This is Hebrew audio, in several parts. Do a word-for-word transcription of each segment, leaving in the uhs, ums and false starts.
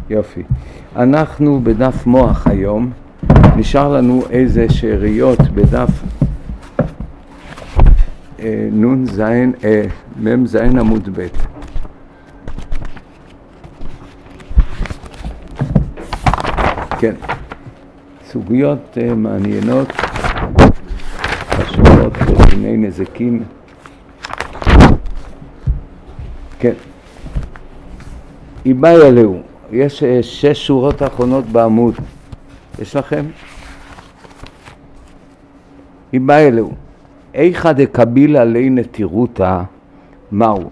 יופי. אנחנו בדף מוח היום, נשאר לנו איזה שאריות בדף אה, נון זין, אה, מם זין עמוד ב'. כן, סוגיות אה, מעניינות, חשובות ודיני נזקים. כן, איבאי עליהו, יש אה, שש שורות האחרונות בעמוד, יש לכם? איבאי עליהו, איכא דקביל עלי נטירותא מהו?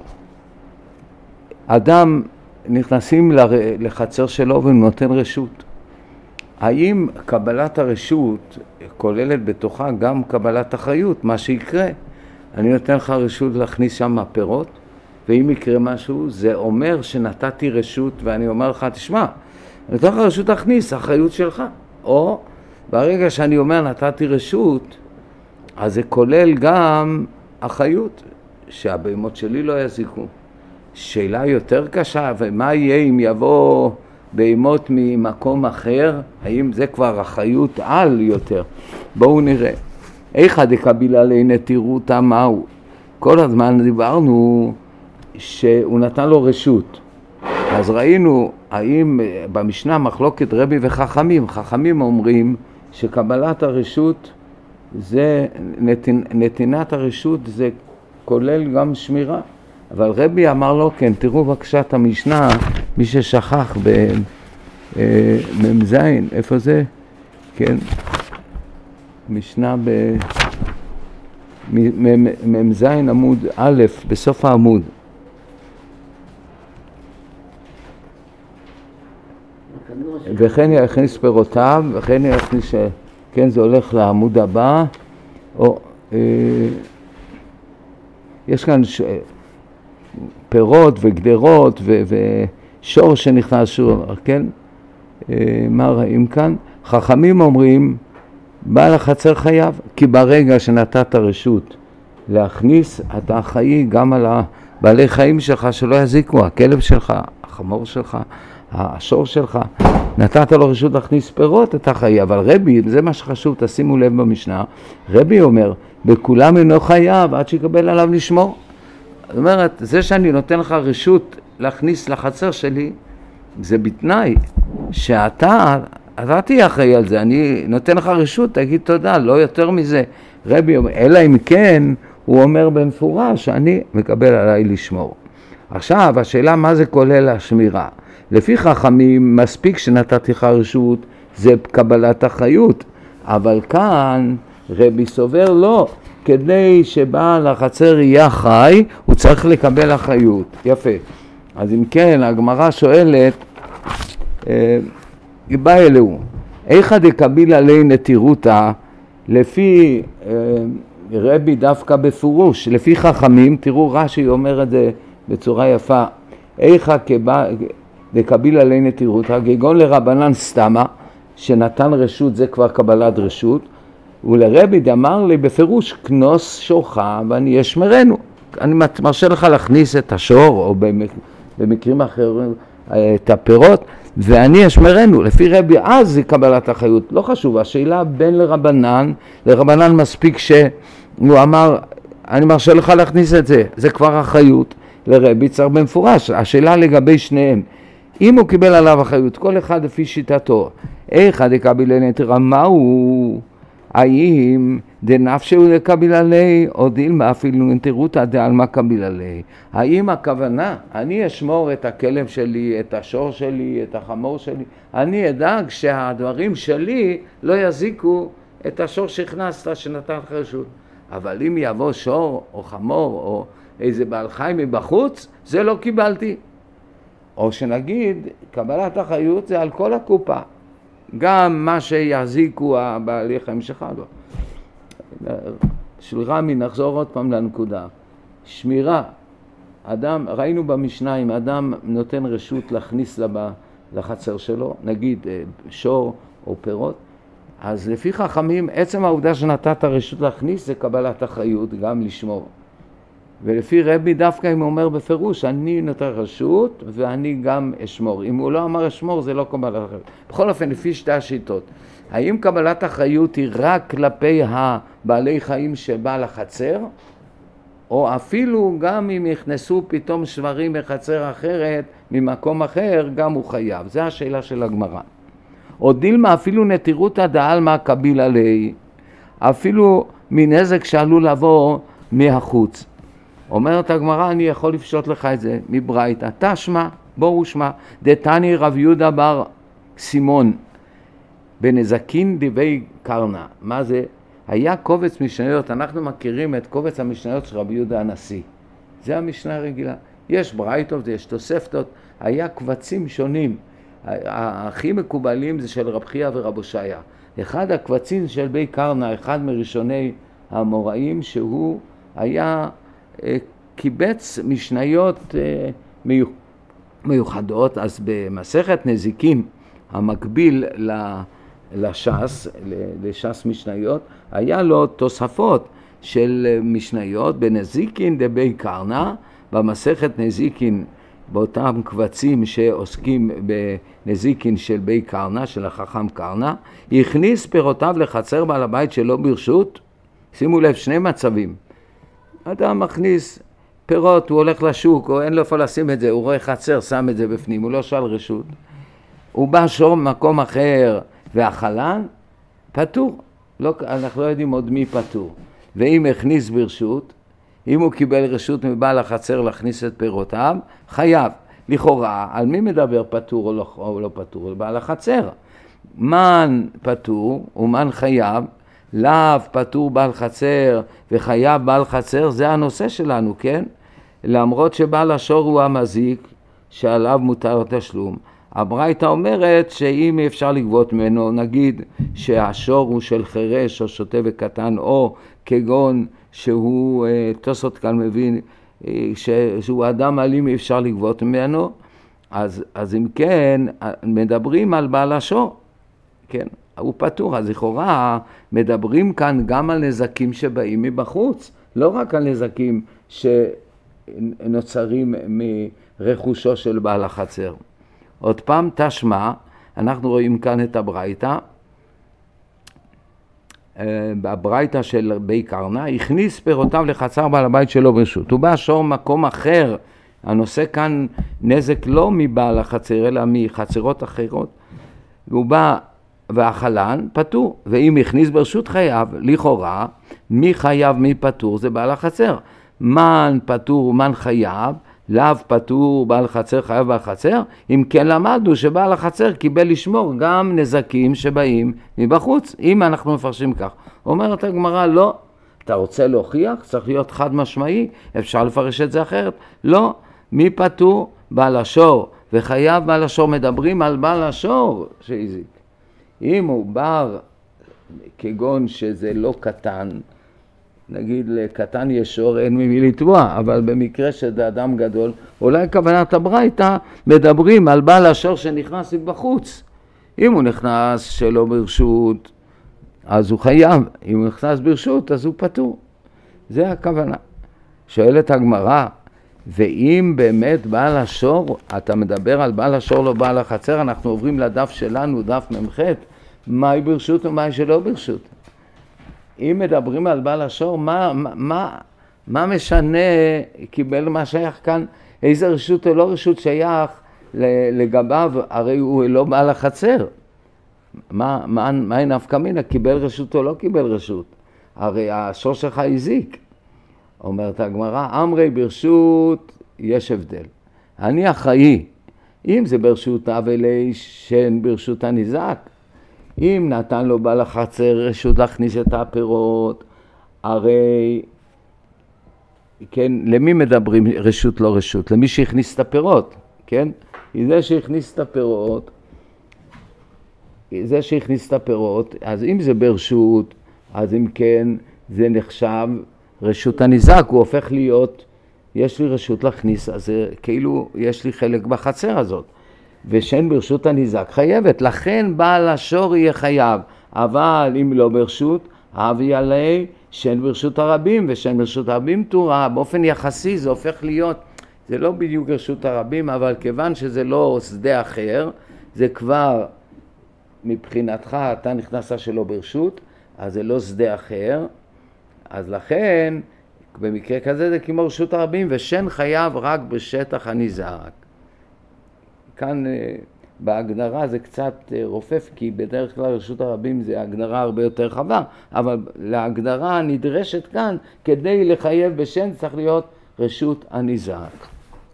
אדם נכנסים לחצר שלו ונותן רשות. האם קבלת הרשות כוללת בתוכה גם קבלת אחריות? מה שיקרה, אני נותן לך רשות להכניס שם פירות, ואם יקרה משהו, זה אומר שנתתי רשות, ואני אומר לך, תשמע, אני נותן לך רשות להכניס, אחריות שלך. או ברגע שאני אומר נתתי רשות, אז זה כולל גם אחריות, שהבהמות שלי לא יזיקו. שאלה יותר קשה, ומה יהיה אם יבוא בהמות ממקום אחר? האם זה כבר אחריות על יותר? בואו נראה. איכא דקביל עלי נטירותא מהו? כל הזמן דיברנו שהוא נתן לו רשות. אז ראינו, האם במשנה מחלוקת רבי וחכמים, חכמים אומרים שקבלת הרשות, זה נתינ, נתינת הרשות זה כולל גם שמירה. אבל רבי אמר לו, כן, תראו בבקשה את המשנה, מי ששכח בממזין, איפה זה? כן, משנה בממזין עמוד א', בסוף העמוד. וכן יכניס פירותיו, וכן יכניס, כן, זה הולך לעמוד הבא, או, אה, יש כאן ש... פירות וגדרות ו... ושור שנכנס שור, כן? אה, מה ראים כאן? חכמים אומרים, בעל החצר חייב, כי ברגע שנתת רשות להכניס, אתה אחראי גם על הבעלי חיים שלך שלא יזיקו, הכלב שלך, החמור שלך, השור שלך, נתת לו רשות להכניס פירות, אתה חייב. אבל רבי, זה מה שחשוב, תשימו לב במשנה, רבי אומר, בכולם אינו חייב עד שיקבל עליו לשמור. זאת אומרת, זה שאני נותן לך רשות להכניס לחצר שלי, זה בתנאי שאתה, אתה תהיה אחראי על זה, אני נותן לך רשות, תגיד תודה, לא יותר מזה. רבי אומר, אלא אם כן, הוא אומר במפורש, שאני מקבל עליי לשמור. עכשיו, השאלה מה זה כולל השמירה? לפי חכמים, מספיק שנתתי לך רשות, זה קבלת אחריות. אבל כאן, רבי סובר לא. כדי שבעל החצר יהיה חי, הוא צריך לקבל אחריות. יפה. אז אם כן, הגמרא שואלת, איבאי עליהו, איכא דקביל עלי נטירותא, לפי רבי דווקא בפירוש, לפי חכמים, תראו רש"י אומר את זה בצורה יפה, איכא דקביל עלי נטירותא, כגון לרבנן סתמא, שנתן רשות, זה כבר קבלת רשות, ולרבי דאמר לי בפירוש, כנוס שורך ואני אשמרנו. אני מרשה לך להכניס את השור, או במקרים אחרים את הפירות, ואני אשמרנו. לפי רבי, אז זה קבלת אחריות. לא חשוב, השאלה בין לרבנן, לרבנן מספיק שהוא אמר, אני מרשה לך להכניס את זה, זה כבר אחריות. לרבי צריך במפורש, השאלה לגבי שניהם. אם הוא קיבל עליו אחריות, כל אחד לפי שיטתו, איכא דקביל עלי נטירותא מהו? האם דנפשהו לקביל עלי, או דילמה אפילו נטירותא דעלמא קביל עלי. האם הכוונה, אני אשמור את הכלב שלי, את השור שלי, את החמור שלי, אני אדאג שהדברים שלי לא יזיקו את השור שהכנסת שנתן לך רשות. אבל אם יבוא שור או חמור או איזה בעל חיים מבחוץ, זה לא קיבלתי. או שנגיד, קבלת אחריות זה על כל הקופה. גם מה שיחזיקו הבעלי חיים שלך לא. שלרמי, נחזור עוד פעם לנקודה. שמירה. אדם, ראינו במשנה, אם אדם נותן רשות להכניס לה לחצר שלו, נגיד שור או פירות, אז לפי חכמים, עצם העובדה שנתת רשות להכניס זה קבלת אחריות, גם לשמור. ולפי רבי דווקא אם הוא אומר בפירוש, אני נותן רשות ואני גם אשמור. אם הוא לא אמר אשמור זה לא קבלת אחריות. בכל אופן, לפי שתי השיטות. האם קבלת אחריות היא רק כלפי הבעלי חיים שבא לחצר, או אפילו גם אם יכנסו פתאום שברים בחצר אחרת, ממקום אחר, גם הוא חייב. זו השאלה של הגמרא. או דילמה אפילו נטירות הדעל מה קביל עלי, אפילו מנזק שעלול לבוא מהחוץ. אומרת הגמרא, אני יכול לפשוט לך את זה מברייתא. תשמע, בואו שמע, דתני רב יהודה בר סימון, בנזקין דבי קרנה. מה זה? היה קובץ משניות, אנחנו מכירים את קובץ המשניות של רבי יהודה הנשיא. זה המשנה הרגילה. יש ברייתות, יש תוספתות, היה קבצים שונים. הכי מקובלים זה של רב חייא ורב הושעיה. אחד הקבצים של בי קרנה, אחד מראשוני המוראים, שהוא היה קיבץ משניות מיוחדות. אז במסכת נזיקין, המקביל לש"ס, לש"ס משניות, היה לו תוספות של משניות בנזיקין דבי קרנה, במסכת נזיקין, באותם קבצים שעוסקים בנזיקין של בי קרנה, של החכם קרנה, הכניס פירותיו לחצר בעל הבית שלו ברשות. שימו לב, שני מצבים. אדם מכניס פירות, הוא הולך לשוק, או אין לו איפה לשים את זה, הוא רואה חצר, שם את זה בפנים, הוא לא שאל רשות. הוא בא שור במקום אחר, והחלן פטור. לא, אנחנו לא יודעים עוד מי פטור. ואם הכניס ברשות, אם הוא קיבל רשות מבעל החצר להכניס את פירותיו, חייב. לכאורה, על מי מדבר פטור או לא, או לא פטור? בעל החצר. מן פטור ומן חייב, לאו פטור בעל חצר וחייב בעל חצר, זה הנושא שלנו, כן? למרות שבעל השור הוא המזיק, שעליו מותר תשלום. הברייתא אומרת שאם אפשר לגבות ממנו, נגיד שהשור הוא של חרש או שוטה וקטן, או כגון שהוא, תוספות כאן מבין, שהוא אדם אלים אפשר לגבות ממנו, אז, אז אם כן, מדברים על בעל השור, כן, הוא פטור. אז לכאורה מדברים כאן גם על נזקים שבאים מבחוץ, לא רק על נזקים שנוצרים מרכושו של בעל החצר. עוד פעם תשמע, אנחנו רואים כאן את הברייתא, הברייתא של בי קרנה, הכניס פירותיו לחצר בעל הבית שלו ברשות. הוא בא שור מקום אחר, הנושא כאן נזק לא מבעל החצר, אלא מחצרות אחרות. הוא בא והחלן פטור, ואם הכניס ברשות חייב, לכאורה, מי חייב מי פטור? זה בעל החצר. מן פטור ומן חייב, לאו פטור בעל חצר חייב בעל חצר. אם כן למדנו שבעל החצר קיבל לשמור גם נזקים שבאים מבחוץ, אם אנחנו מפרשים כך. אומרת הגמרא, לא, אתה רוצה להוכיח? צריך להיות חד משמעי, אפשר לפרש את זה אחרת. לא, מי פטור? בעל השור וחייב בעל השור. מדברים על בעל השור שהזיק. אם הוא בר כגון שזה לא קטן, נגיד לקטן יש שור, אין ממי לתבוע, אבל במקרה שזה אדם גדול, אולי כוונת הברייתא מדברים על בעל השור שנכנס מבחוץ. אם הוא נכנס שלא ברשות, אז הוא חייב. אם הוא נכנס ברשות, אז הוא פטור. זה הכוונה. שואלת הגמרא, ואם באמת בעל השור, אתה מדבר על בעל השור לא בעל החצר, אנחנו עוברים לדף שלנו, דף ממח', מהי ברשות ומהי שלא ברשות. אם מדברים על בעל השור, מה, מה, מה משנה, קיבל מה שייך כאן, איזה רשות או לא רשות שייך לגביו, הרי הוא לא בעל החצר. מה, מה, מה אין נפקא מינה, קיבל רשות או לא קיבל רשות? הרי השור שלך הזיק. אומרת הגמרא, אמרי ברשות יש הבדל. אני אחראי, אם זה ברשות אבלי שאין ברשות הניזק, אם נתן לו בעל החצר רשות להכניס את הפירות, הרי, כן, למי מדברים רשות לא רשות? למי שהכניס את הפירות, כן? זה שהכניס את הפירות, זה שהכניס את הפירות, אז אם זה ברשות, אז אם כן, זה נחשב רשות הניזק, הוא הופך להיות, יש לי רשות להכניס, אז זה כאילו יש לי חלק בחצר הזאת. ושאין ברשות הניזק חייבת, לכן בעל השור יהיה חייב, אבל אם לא ברשות, אבי עלי שאין ברשות הרבים, ושאין ברשות הרבים תורה, באופן יחסי זה הופך להיות, זה לא בדיוק ברשות הרבים, אבל כיוון שזה לא שדה אחר, זה כבר מבחינתך, אתה נכנסת שלא ברשות, אז זה לא שדה אחר, אז לכן, במקרה כזה זה כמו רשות הרבים, ושן חייב רק בשטח הנזעק. כאן בהגדרה זה קצת רופף, כי בדרך כלל רשות הרבים זה הגדרה הרבה יותר רחבה, אבל להגדרה הנדרשת כאן, כדי לחייב בשן צריך להיות רשות הנזעק.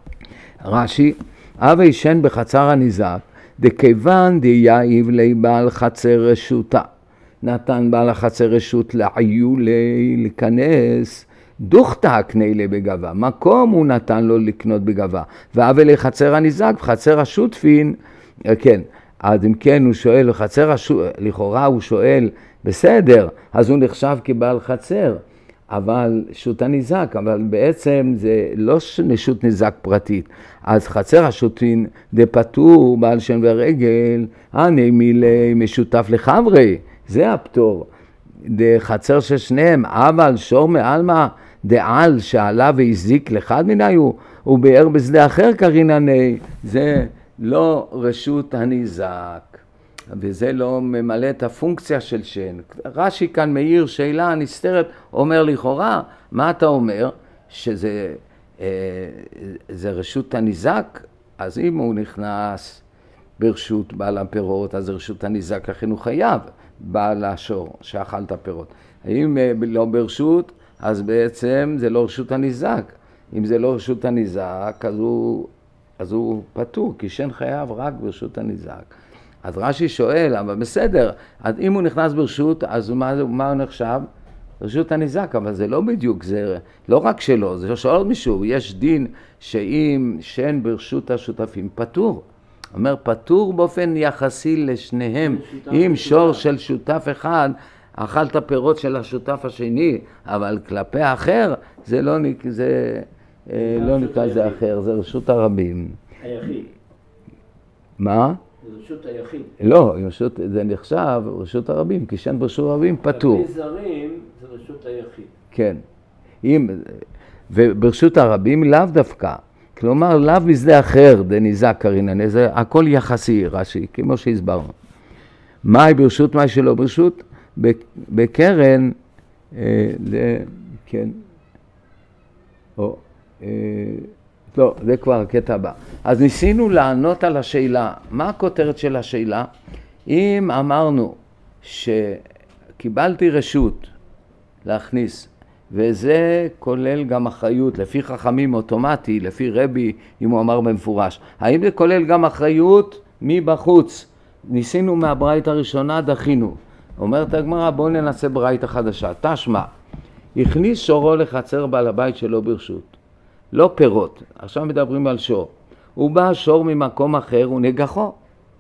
רש"י, אבי שן בחצר הנזעק, דכיוון דייב לי בעל חצר רשותה, נתן בעל החצר רשות לעיולי להיכנס, דוכתא קנה לי בגבה, מקום הוא נתן לו לקנות בגבה, ואבי לי חצר הנזעק, בחצר השותפין, כן, אז אם כן הוא שואל, חצר השותפין, לכאורה הוא שואל, בסדר, אז הוא נחשב כבעל חצר, אבל שות הנזעק, אבל בעצם זה לא נשות נזעק פרטית, אז חצר השותפין דפטור בעל שם ורגל, אני מילי משותף לחברי, זה הפטור, דחצר של שניהם, אבל שור מעלמה, דעל שעלה והזיק לאחד מני, הוא, הוא ביאר בשדה אחר קרינני, זה לא רשות הנזעק, וזה לא ממלא את הפונקציה של שן. רש"י כאן מאיר שאלה נסתרת, אומר לכאורה, מה אתה אומר? שזה אה, זה רשות הנזעק? אז אם הוא נכנס ברשות בעל הפירות, אז רשות הנזעק לכן הוא חייב, בעל השור שאכל את הפירות. אם לא ברשות, אז בעצם זה לא רשות הנזעק. אם זה לא רשות הנזעק, אז הוא, אז הוא פטור, כי שן חייב רק ברשות הנזעק. אז רש"י שואל, אבל בסדר, אז אם הוא נכנס ברשות, אז מה, מה הוא נחשב? רשות הנזעק, אבל זה לא בדיוק, זה לא רק שלו, זה שואל עוד מישהו, יש דין שאם שן ברשות השותפים פטור. אומר, פטור באופן יחסי לשניהם, אם שור של שותף אחד, אכל את הפירות של השותף השני, אבל כלפי האחר, זה לא, זה, לא נקרא זה אחר, זה רשות הרבים. היחיד. מה? זה רשות היחיד. לא, רשות, זה נחשב רשות הרבים, כי שן ברשות הרבים פטור. כלפי זרים זה רשות היחיד. כן. אם, וברשות הרבים לאו דווקא. כלומר, לאו בשדה אחר, דנזעק קרינני, זה הכל יחסי, רש"י, כמו שהסברנו. מהי ברשות, מהי שלא ברשות? בקרן, אה, זה, כן, או, אה, לא, זה כבר הקטע הבא. אז ניסינו לענות על השאלה, מה הכותרת של השאלה? אם אמרנו שקיבלתי רשות להכניס, וזה כולל גם אחריות, לפי חכמים אוטומטי, לפי רבי, אם הוא אמר במפורש. האם זה כולל גם אחריות מבחוץ? ניסינו מהברית הראשונה, דחינו. אומרת הגמרא, בואו ננסה ברית החדשה. תשמע, הכניס שורו לחצר בעל הבית שלו ברשות. לא פירות, עכשיו מדברים על שור. הוא בא שור ממקום אחר, הוא נגחו.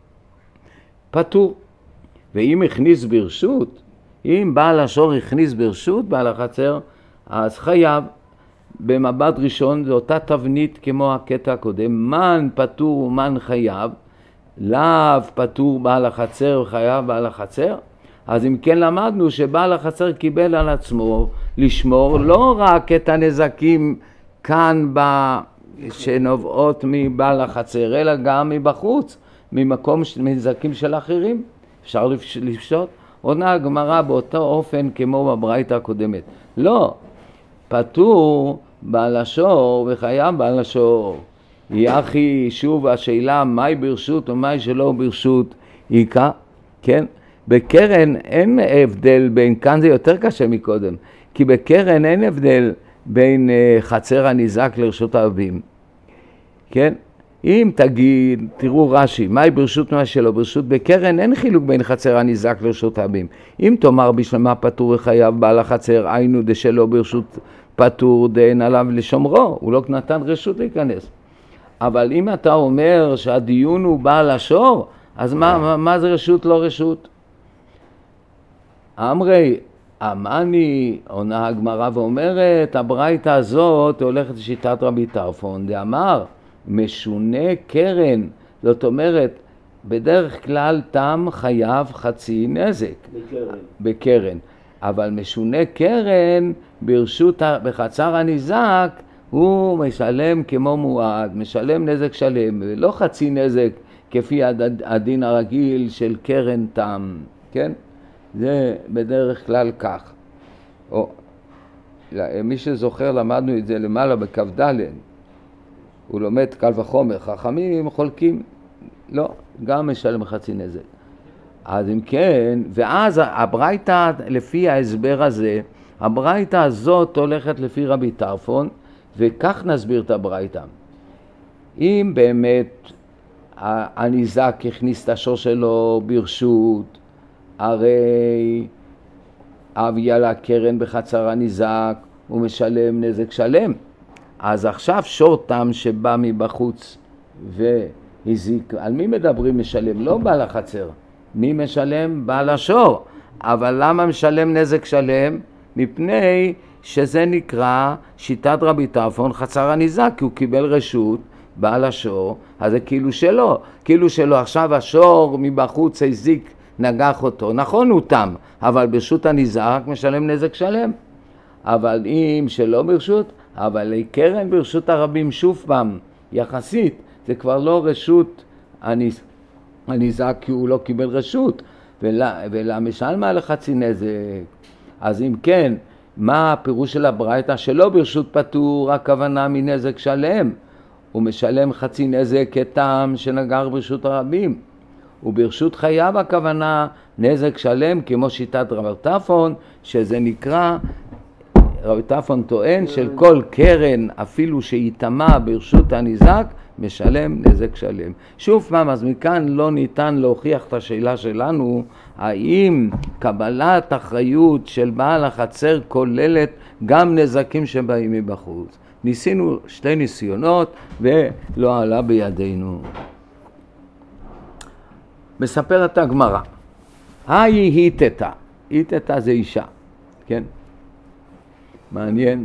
פטור. ואם הכניס ברשות, אם בעל השור הכניס ברשות, בעל החצר, אז חייב. במבט ראשון, זו אותה תבנית כמו הקטע הקודם, מן פטור ומן חייב, לאו פטור בעל החצר וחייב בעל החצר. אז אם כן למדנו שבעל החצר קיבל על עצמו לשמור לא רק את הנזקים כאן ב... שנובעות מבעל החצר, אלא גם מבחוץ, ממקום נזקים של אחרים. אפשר לפשוט? עונה הגמרא באותו אופן כמו בברייתא הקודמת. לא, פטור בעל השור וחייב בעל השור. יחי, שוב השאלה, מהי ברשות ומהי שלא ברשות איקה, כן? בקרן אין הבדל בין, כאן זה יותר קשה מקודם, כי בקרן אין הבדל בין חצר הנזעק לרשות הרבים, כן? אם תגיד, תראו רש"י, מהי ברשות ומה שלא ברשות, בקרן אין חילוק בין חצר הנזעק לרשות הרבים. אם תאמר בשלמה פטור וחייב בעל החצר, היינו דשלא ברשות פטור דאין עליו לשומרו, הוא לא נתן רשות להיכנס. אבל אם אתה אומר שהדיון הוא בעל השור, אז מה, מה, מה זה רשות לא רשות? אמרי, אמני, עונה הגמרא ואומרת, הברייתא הזאת הולכת לשיטת רבי טרפון, דאמר, משונה קרן, זאת אומרת, בדרך כלל תם חייב חצי נזק. בקרן. בקרן. אבל משונה קרן ברשות, בחצר הניזק, הוא משלם כמו מועד, משלם נזק שלם, ולא חצי נזק כפי הדין הרגיל של קרן תם, כן? זה בדרך כלל כך. או, מי שזוכר, למדנו את זה למעלה בכ"ד, הוא לומד קל וחומר, חכמים חולקים, לא, גם משלם חצי נזק. אז אם כן, ואז הברייתא, לפי ההסבר הזה, הברייתא הזאת הולכת לפי רבי טרפון, וכך נסביר את הברייתא. אם באמת הניזק הכניס את השור שלו ברשות, הרי אביה לקרן בחצר הניזק, הוא משלם נזק שלם. אז עכשיו שור תם שבא מבחוץ והזיק, על מי מדברים משלם? לא בעל החצר. מי משלם? בעל השור. אבל למה משלם נזק שלם? מפני שזה נקרא שיטת רבי טרפון חצר הניזק, כי הוא קיבל רשות, בעל השור, אז זה כאילו שלו. כאילו שלו. עכשיו השור מבחוץ הזיק, נגח אותו. נכון הוא תם, אבל ברשות הניזק משלם נזק שלם. אבל אם שלא ברשות, אבל קרן ברשות הרבים שוב פעם, יחסית, זה כבר לא רשות הניזק, הניזק כי הוא לא קיבל רשות, ולמשלמה לחצי נזק. אז אם כן, מה הפירוש של הברייתא? שלא ברשות פטור, הכוונה מנזק שלם. הוא משלם חצי נזק כתם שנגר ברשות הרבים. וברשות חייב הכוונה נזק שלם, כמו שיטת רבי טרפון, שזה נקרא, רבי טרפון טוען של כל קרן, אפילו שיתמה ברשות הניזק, משלם נזק שלם. שוב פעם, אז מכאן לא ניתן להוכיח את השאלה שלנו, האם קבלת אחריות של בעל החצר כוללת גם נזקים שבאים מבחוץ. ניסינו שתי ניסיונות ולא עלה בידינו. מספרת הגמרא, היי היטתה, היטתה זה אישה, כן? מעניין,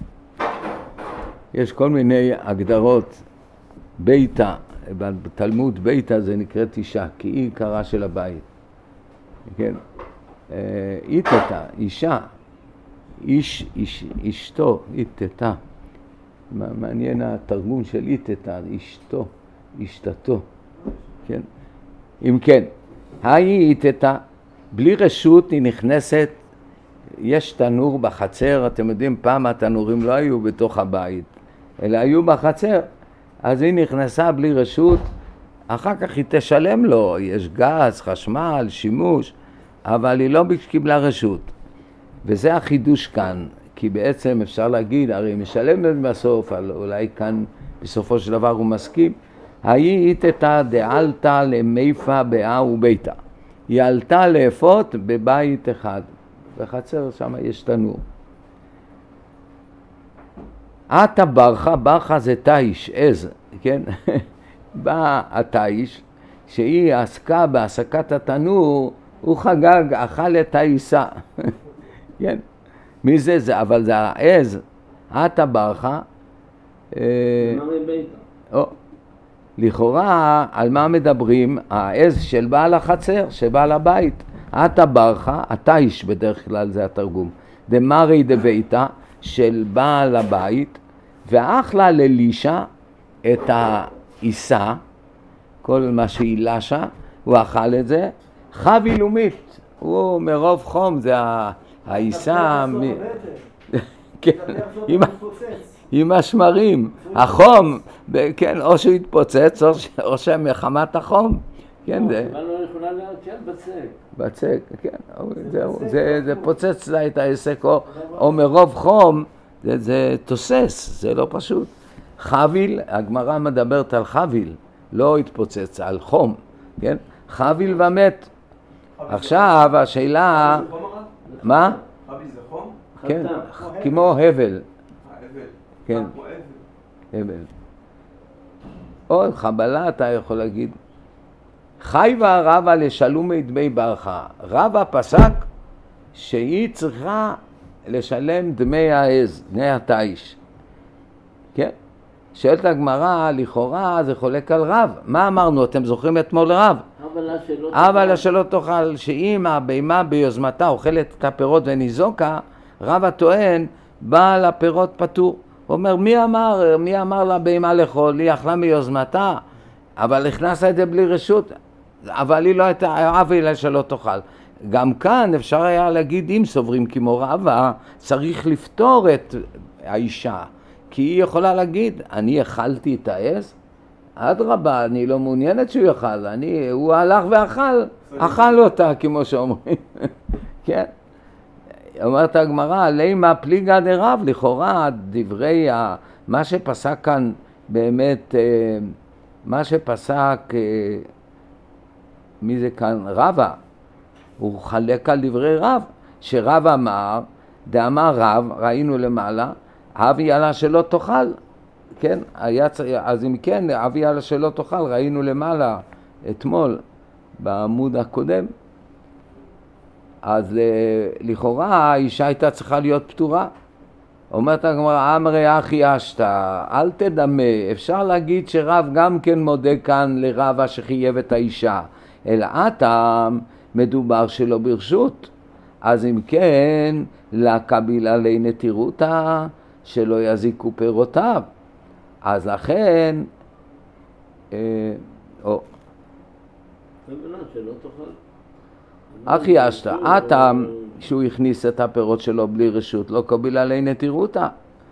יש כל מיני הגדרות. ביתה, בתלמוד ביתה זה נקראת אישה, כי היא עיקרה של הבית, כן? היטתה, אישה, איש, איש, אשתו, היטתה. מעניין התרגום של היטתה, אשתו, אשתתו, כן? אם כן, היי היטתה, בלי רשות היא נכנסת, יש תנור בחצר, אתם יודעים, פעם התנורים לא היו בתוך הבית, אלא היו בחצר, אז היא נכנסה בלי רשות, אחר כך היא תשלם לו, יש גז, חשמל, שימוש, אבל היא לא קיבלה רשות. וזה החידוש כאן, כי בעצם אפשר להגיד, הרי היא משלמת בסוף, אולי כאן בסופו של דבר הוא מסכים, היי היטתה דעלתה למיפה באה וביתה. היא עלתה לאפות בבית אחד, בחצר שם יש תנור. עתה ברכה, ברכה זה תאיש, עז, כן? בא התאיש, שהיא עסקה בהעסקת התנור, הוא חגג, אכל את העיסה. כן? מי זה זה? אבל זה העז, עתה ברכה. או, לכאורה, על מה מדברים? העז של בעל החצר, של בעל הבית. עתה ברכה, התאיש בדרך כלל זה התרגום. דמרי דביתה, של בעל הבית, ואכלה ללישה את העיסה, כל מה שהיא לשה, הוא אכל את זה, חבי לומית, הוא מרוב חום, זה העיסה, עם השמרים, החום, כן, או שהוא יתפוצץ, או שמחמת החום, כן, זה... אבל לא יכולה להקל בצק. בצק, כן, זה פוצץ לה את העסק, או מרוב חום, זה תוסס, זה לא פשוט. חביל, הגמרא מדברת על חביל, לא התפוצץ, על חום, כן? חביל ומת. עכשיו השאלה... מה? חביל זה חום? כן, כמו הבל. כן, הבל. או חבלה אתה יכול להגיד. חייבה רבה לשלומי דמי ברכה. רבה פסק שהיא צריכה לשלם דמי העז, דמי התאיש. כן? שואלת הגמרא, לכאורה זה חולק על רב. מה אמרנו? אתם זוכרים אתמול רב? אבל השלא תאכל, שאם הבהמה ביוזמתה אוכלת את הפירות וניזוקה, רב הטוען, בעל הפירות פטור. הוא אומר, מי אמר, מי אמר לבהמה לאכול? היא אכלה מיוזמתה, אבל הכנסה את זה בלי רשות, אבל היא לא הייתה עוולה שלא תאכל. גם כאן אפשר היה להגיד, אם סוברים כמו רבה, צריך לפתור את האישה, כי היא יכולה להגיד, אני אכלתי את העז, אדרבה, אני לא מעוניינת שהוא יאכל, אני, הוא הלך ואכל, אכל אותה, כמו שאומרים. כן? אומרת הגמרא, לימה פליגה דרב, לכאורה דברי, ה... מה שפסק כאן באמת, מה שפסק, מי זה כאן? רבא, הוא חלק על דברי רב, שרב אמר, דאמר רב, ראינו למעלה, אבי עלה שלא תאכל, כן? היה, אז אם כן, אבי עלה שלא תאכל, ראינו למעלה אתמול בעמוד הקודם, אז לכאורה האישה הייתה צריכה להיות פטורה. אומרת הגמרא, אמרי אחי אשתא, אל תדמה, אפשר להגיד שרב גם כן מודה כאן לרבה שחייב את האישה, אלא אתם מדובר שלא ברשות, אז אם כן, לקביל עלי נטירותה, שלא יזיקו פירותיו. אז לכן, אה, או, שלא תאכל. אחי אשתא, אתם שהוא הכניס את הפירות שלו בלי רשות, לא קביל עלי נטירותה.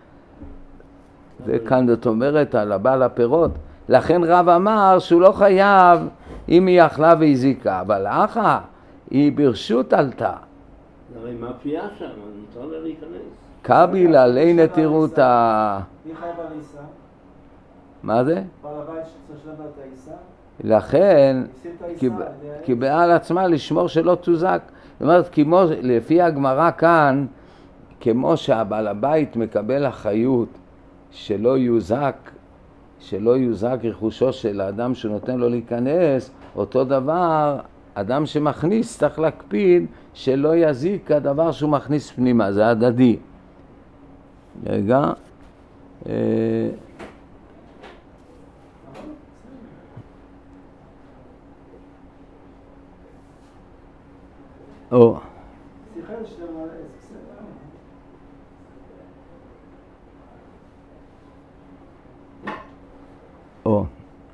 וכאן זאת אומרת על הבעל הפירות. לכן רב אמר שהוא לא חייב אם היא אכלה והזיקה, אבל אחא, היא ברשות עלתה. הרי מה פיה שם? נותר לה להיכנס. קביל עלי נטירותה. מי חייב על העיסה? מה זה? בעל הבית שצריך לשלם את העיסה? לכן, קיבלה על עצמה לשמור שלא תוזק. זאת אומרת, כמו, לפי הגמרא כאן, כמו שהבעל הבית מקבל אחריות שלא יוזק, שלא יוזק רכושו של האדם שנותן לו להיכנס, אותו דבר, אדם שמכניס צריך להקפיד שלא יזיק הדבר שהוא מכניס פנימה, זה הדדי. רגע, אה... או או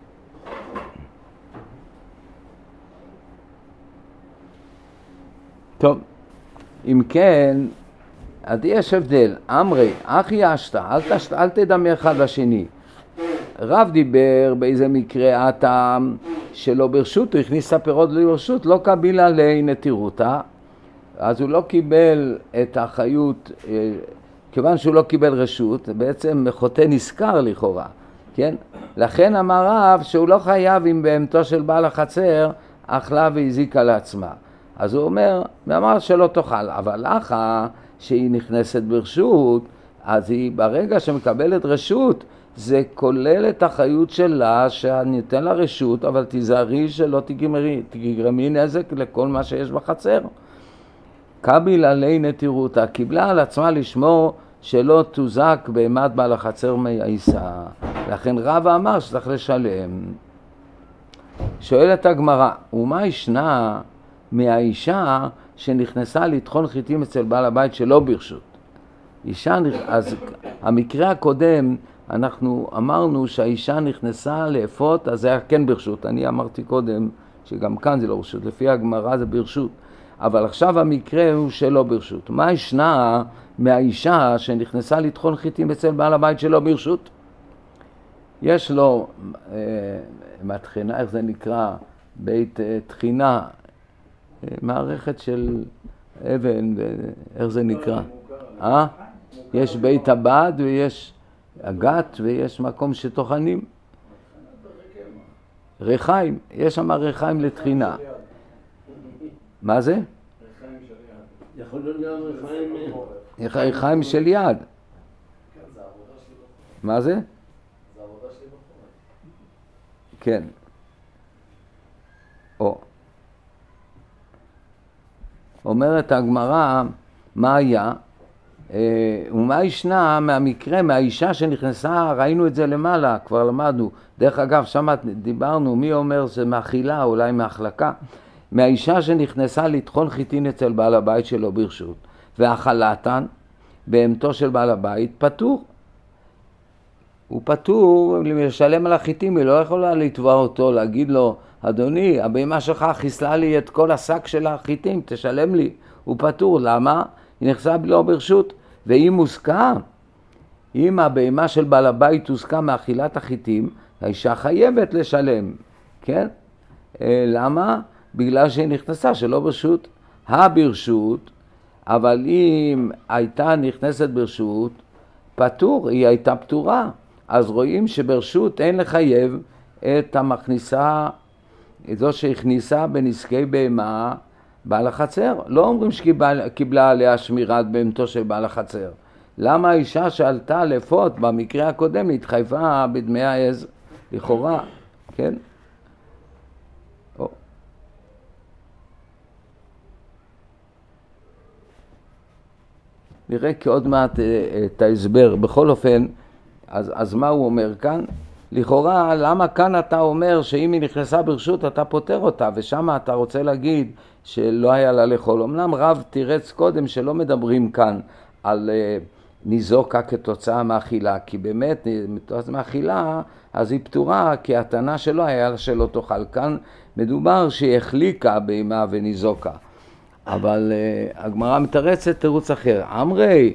טוב, אם כן, אז יש הבדל. אמרי, אחי אשתא, אל, תשת, אל תדמה אחד לשני. רב דיבר באיזה מקרה הטעם שלא ברשות, הוא הכניס את הפירות לרשות, לא קביל עלי נטירותה, אז הוא לא קיבל את האחריות, כיוון שהוא לא קיבל רשות, בעצם חוטא נזכר לכאורה, כן? לכן אמר רב שהוא לא חייב אם בהמתו של בעל החצר אכלה והזיקה לעצמה. אז הוא אומר, ואמר שלא תאכל, אבל אחא שהיא נכנסת ברשות, אז היא ברגע שמקבלת רשות, זה כולל את החיות שלה שאני אתן לה רשות, אבל תיזהרי שלא תגרמי, תגרמי נזק לכל מה שיש בחצר. קביל עלי נטירותה, קיבלה על עצמה לשמור שלא תוזק בהמת בעל החצר מהעיסה. לכן רב אמר שצריך לשלם. שואלת הגמרא, ומה ישנה מהאישה שנכנסה לטחון חיטים אצל בעל הבית שלא ברשות? אישה, אז המקרה הקודם אנחנו אמרנו שהאישה נכנסה לאפות, אז זה היה כן ברשות. אני אמרתי קודם שגם כאן זה לא ברשות, לפי הגמרא זה ברשות. אבל עכשיו המקרה הוא שלא ברשות. מה ישנה מהאישה שנכנסה לטחון חיטים אצל בעל הבית שלא ברשות? יש לו אה, מתחינה, איך זה נקרא? בית אה, תחינה, אה, מערכת של אבן, איך זה נקרא? אה? יש בית הבד ויש אגת ויש מקום שטוחנים. ריחיים, יש שם ריחיים לתחינה. מה זה? יכול להיות גם ריחיים... ריחיים של יד. מה זה? זה עבודה שלי בחורה. כן. או. אומרת הגמרא, מה היה? ומה ישנה מהמקרה, מהאישה שנכנסה, ראינו את זה למעלה, כבר למדנו. דרך אגב, שם דיברנו, מי אומר זה מאכילה, אולי מהחלקה. מהאישה שנכנסה לטחון חיטין אצל בעל הבית שלו ברשות, והאכלתן בהמתו של בעל הבית פטור. הוא פטור לשלם על החיטים, היא לא יכולה לתבוע אותו, להגיד לו, אדוני, הבהמה שלך חיסלה לי את כל השק של החיטים, תשלם לי. הוא פטור, למה? היא נכנסה לו ברשות, ואם הוסכה, אם הבהמה של בעל הבית הוסכה מאכילת החיטים, האישה חייבת לשלם, כן? למה? בגלל שהיא נכנסה שלא ברשות, הברשות, אבל אם הייתה נכנסת ברשות, פטור, היא הייתה פטורה. אז רואים שברשות אין לחייב את המכניסה, את זו שהכניסה בנזקי בהמה בעל החצר. לא אומרים שקיבלה עליה שמירת בהמתו של בעל החצר. למה האישה שעלתה לפות במקרה הקודם התחייבה בדמי העז לכאורה, כן? או. נראה כעוד מעט את ההסבר. בכל אופן, אז, אז מה הוא אומר כאן? לכאורה, למה כאן אתה אומר שאם היא נכנסה ברשות אתה פותר אותה, ושם אתה רוצה להגיד שלא היה לה לאכול. אמנם רב תירץ קודם שלא מדברים כאן על uh, ניזוקה כתוצאה מאכילה, כי באמת מתוצאה מאכילה אז היא פתורה, כי הטענה שלו היה לה שלא תאכל. כאן מדובר שהיא החליקה בהמה וניזוקה. אבל uh, הגמרא מתרצת תירוץ אחר. אמרי,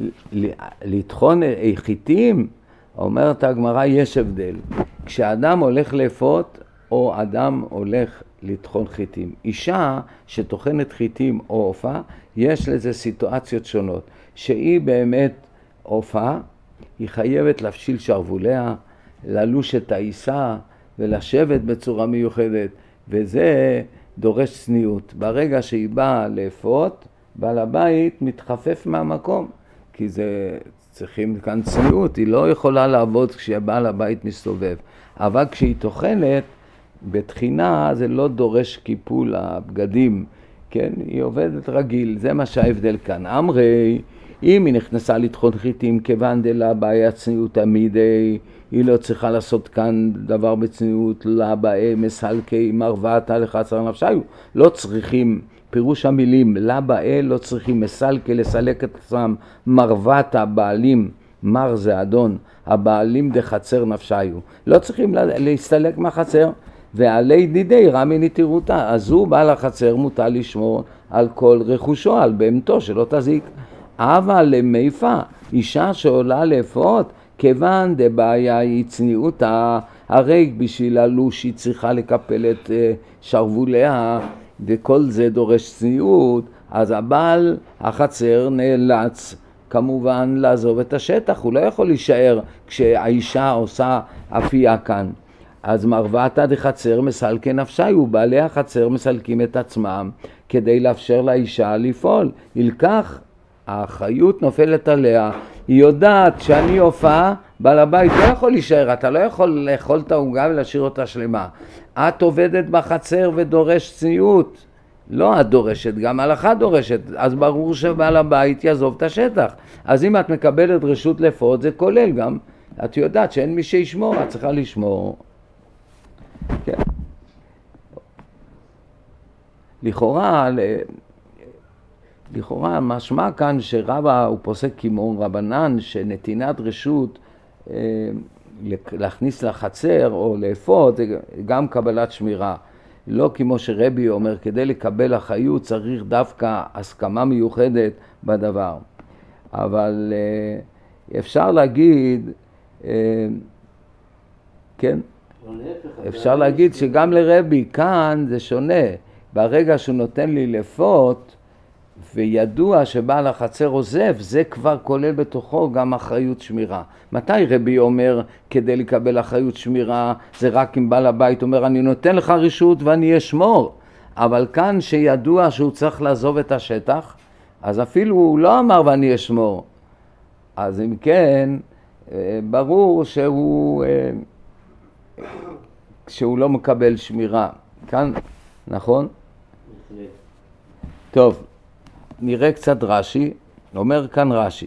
לטחון חיטים, אומרת הגמרא, יש הבדל. כשאדם הולך לאפות או אדם הולך לטחון חיטים. אישה שטוחנת חיטים או עופה, יש לזה סיטואציות שונות. שהיא באמת עופה, היא חייבת להפשיל שרבוליה, ללוש את העיסה ולשבת בצורה מיוחדת, וזה דורש צניעות. ברגע שהיא באה לאפות, בעל הבית מתחפף מהמקום, כי זה צריכים כאן צניעות, היא לא יכולה לעבוד כשבעל הבית מסתובב. אבל כשהיא טוחנת, בתחינה זה לא דורש קיפול הבגדים, כן? היא עובדת רגיל, זה מה שההבדל כאן. אמרי, אם היא נכנסה לטחון חיטים כיוון דלה בעיה צניעות עמידי, היא לא צריכה לעשות כאן דבר בצניעות, לה בעיה מסלקי מרותה לחצר נפשיו. לא צריכים, פירוש המילים, לה בעיה לא צריכים מסלקי לסלק את עצמם, מרותה בעלים, מר זה אדון, הבעלים דחצר נפשיו. לא צריכים להסתלק מהחצר. ועלי דידי רמי נתירותה, אז הוא בעל החצר מותר לשמור על כל רכושו, על בהמתו שלא תזיק. אבל למיפה, אישה שעולה לאפות, כיוון דבעיה היא צניעותה, הרי בשביל הלוש היא צריכה לקפל את שרבוליה, וכל זה דורש צניעות, אז הבעל החצר נאלץ כמובן לעזוב את השטח, הוא לא יכול להישאר כשהאישה עושה אפייה כאן. אז מרותה דחצר מסלקי נפשיו, בעלי החצר מסלקים את עצמם כדי לאפשר לאישה לפעול. ילקח, האחריות נופלת עליה, היא יודעת שאני הופעה, בעל הבית לא יכול להישאר, אתה לא יכול לאכול את העוגה ולהשאיר אותה שלמה. את עובדת בחצר ודורש צניעות, לא את דורשת, גם הלכה דורשת, אז ברור שבעל הבית יעזוב את השטח. אז אם את מקבלת רשות לפות, זה כולל גם, את יודעת שאין מי שישמור, את צריכה לשמור. כן. לכאורה, לכאורה משמע כאן שרבא הוא פוסק כמון רבנן שנתינת רשות אה, להכניס לחצר או לאפות זה גם קבלת שמירה. לא כמו שרבי אומר, כדי לקבל אחריות צריך דווקא הסכמה מיוחדת בדבר. אבל אה, אפשר להגיד, אה, כן? אפשר להגיד שגם לרבי כאן זה שונה. ברגע שהוא נותן לי לפות וידוע שבעל החצר עוזב, זה כבר כולל בתוכו גם אחריות שמירה. מתי רבי אומר כדי לקבל אחריות שמירה זה רק אם בעל הבית אומר אני נותן לך רשות ואני אשמור, אבל כאן שידוע שהוא צריך לעזוב את השטח, אז אפילו הוא לא אמר ואני אשמור. אז אם כן ברור שהוא שהוא לא מקבל שמירה כאן, נכון? טוב, נראה קצת רש"י. אומר כאן רש"י,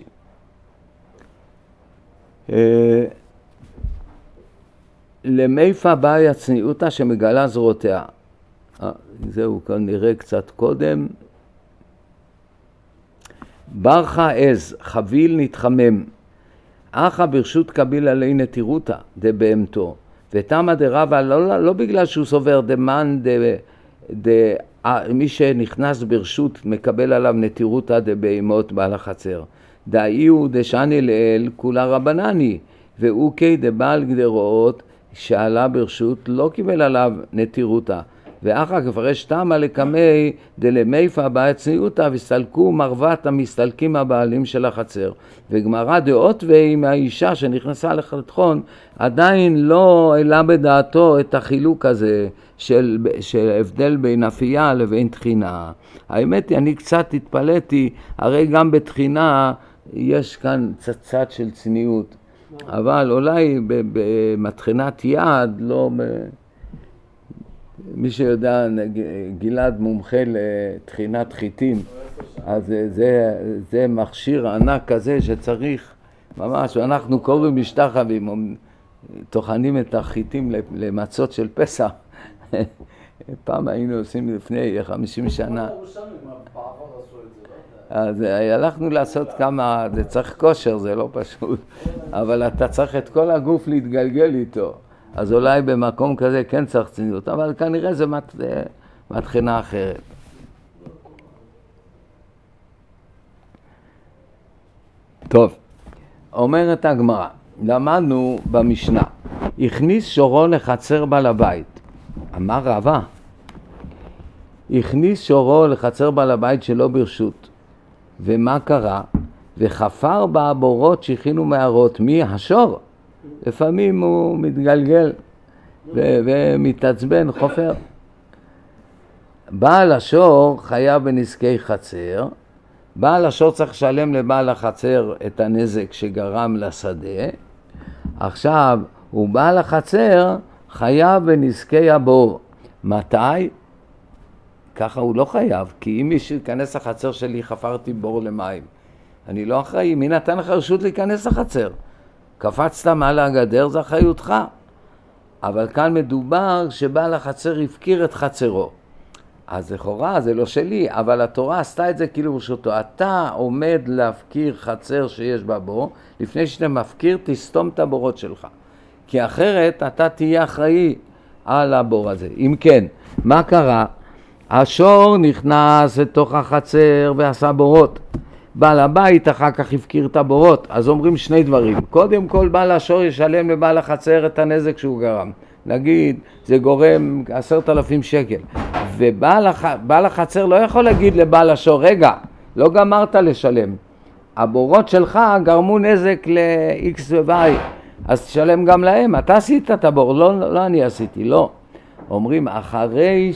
למאיפה באה הצניעותא שמגלה זרועותיה. זהו, כאן נראה קצת קודם. ברכה עז, חביל נתחמם, אחא ברשות קביל עלי נטירותא דבהמתו, ותמה דרבה, לא, לא בגלל שהוא סובר דמן ד... ד... מי שנכנס ברשות מקבל עליו נטירותא דבהמות בעל החצר. דאי הוא דשני לאל כולה רבנני, והוא כי דבעל גדרות שעלה ברשות לא קיבל עליו נטירותא. ואחר כפרש תמה לקמי דלמייפה באה צניעותא וסתלקו מרוות המסתלקים הבעלים של החצר. וגמרא דעות והיא מהאישה שנכנסה לחתכון עדיין לא העלה בדעתו את החילוק הזה של, של הבדל בין אפייה לבין תחינה. האמת היא, אני קצת התפלאתי, הרי גם בתחינה יש כאן צצת של צניעות, אבל אולי במתחינת יד לא... מי שיודע, גלעד מומחה לתחינת חיטים, אז זה, זה מכשיר ענק כזה שצריך ממש, אנחנו קוראים משתחווים, טוחנים את החיטים למצות של פסח. פעם היינו עושים לפני חמישים שנה. אז הלכנו לעשות כמה, זה צריך כושר, זה לא פשוט, אבל אתה צריך את כל הגוף להתגלגל איתו. אז אולי במקום כזה כן צריך צניעות, אבל כנראה זה מת, מתחינה אחרת. טוב, אומרת הגמרא, למדנו במשנה, הכניס שורו לחצר בעל הבית. אמר רבא, הכניס שורו לחצר בעל הבית שלא ברשות. ומה קרה? וחפר בה בורות שהכינו מערות. מי? השור. לפעמים הוא מתגלגל ו- ומתעצבן, חופר. בעל השור חייב בנזקי חצר. בעל השור צריך לשלם לבעל החצר את הנזק שגרם לשדה. עכשיו, הוא בעל החצר חייב בנזקי הבור. מתי? ככה הוא לא חייב, כי אם מישהו ייכנס לחצר שלי, חפרתי בור למים. אני לא אחראי, מי נתן לך רשות להיכנס לחצר? קפצת מעל הגדר, זה אחריותך. אבל כאן מדובר שבעל החצר הפקיר את חצרו. אז לכאורה זה לא שלי, אבל התורה עשתה את זה כאילו ברשותו. אתה עומד להפקיר חצר שיש בה בור, לפני שאתה מפקיר תסתום את הבורות שלך. כי אחרת אתה תהיה אחראי על הבור הזה. אם כן, מה קרה? השור נכנס לתוך החצר ועשה בורות. בעל הבית אחר כך הפקיר את הבורות. אז אומרים שני דברים. קודם כל בעל השור ישלם לבעל החצר את הנזק שהוא גרם. נגיד, זה גורם עשרת אלפים שקל. ובעל הח... בעל החצר לא יכול להגיד לבעל השור, רגע, לא גמרת לשלם. הבורות שלך גרמו נזק ל-X ו-Y. אז תשלם גם להם. אתה עשית את הבור, לא, לא אני עשיתי, לא. אומרים, אחרי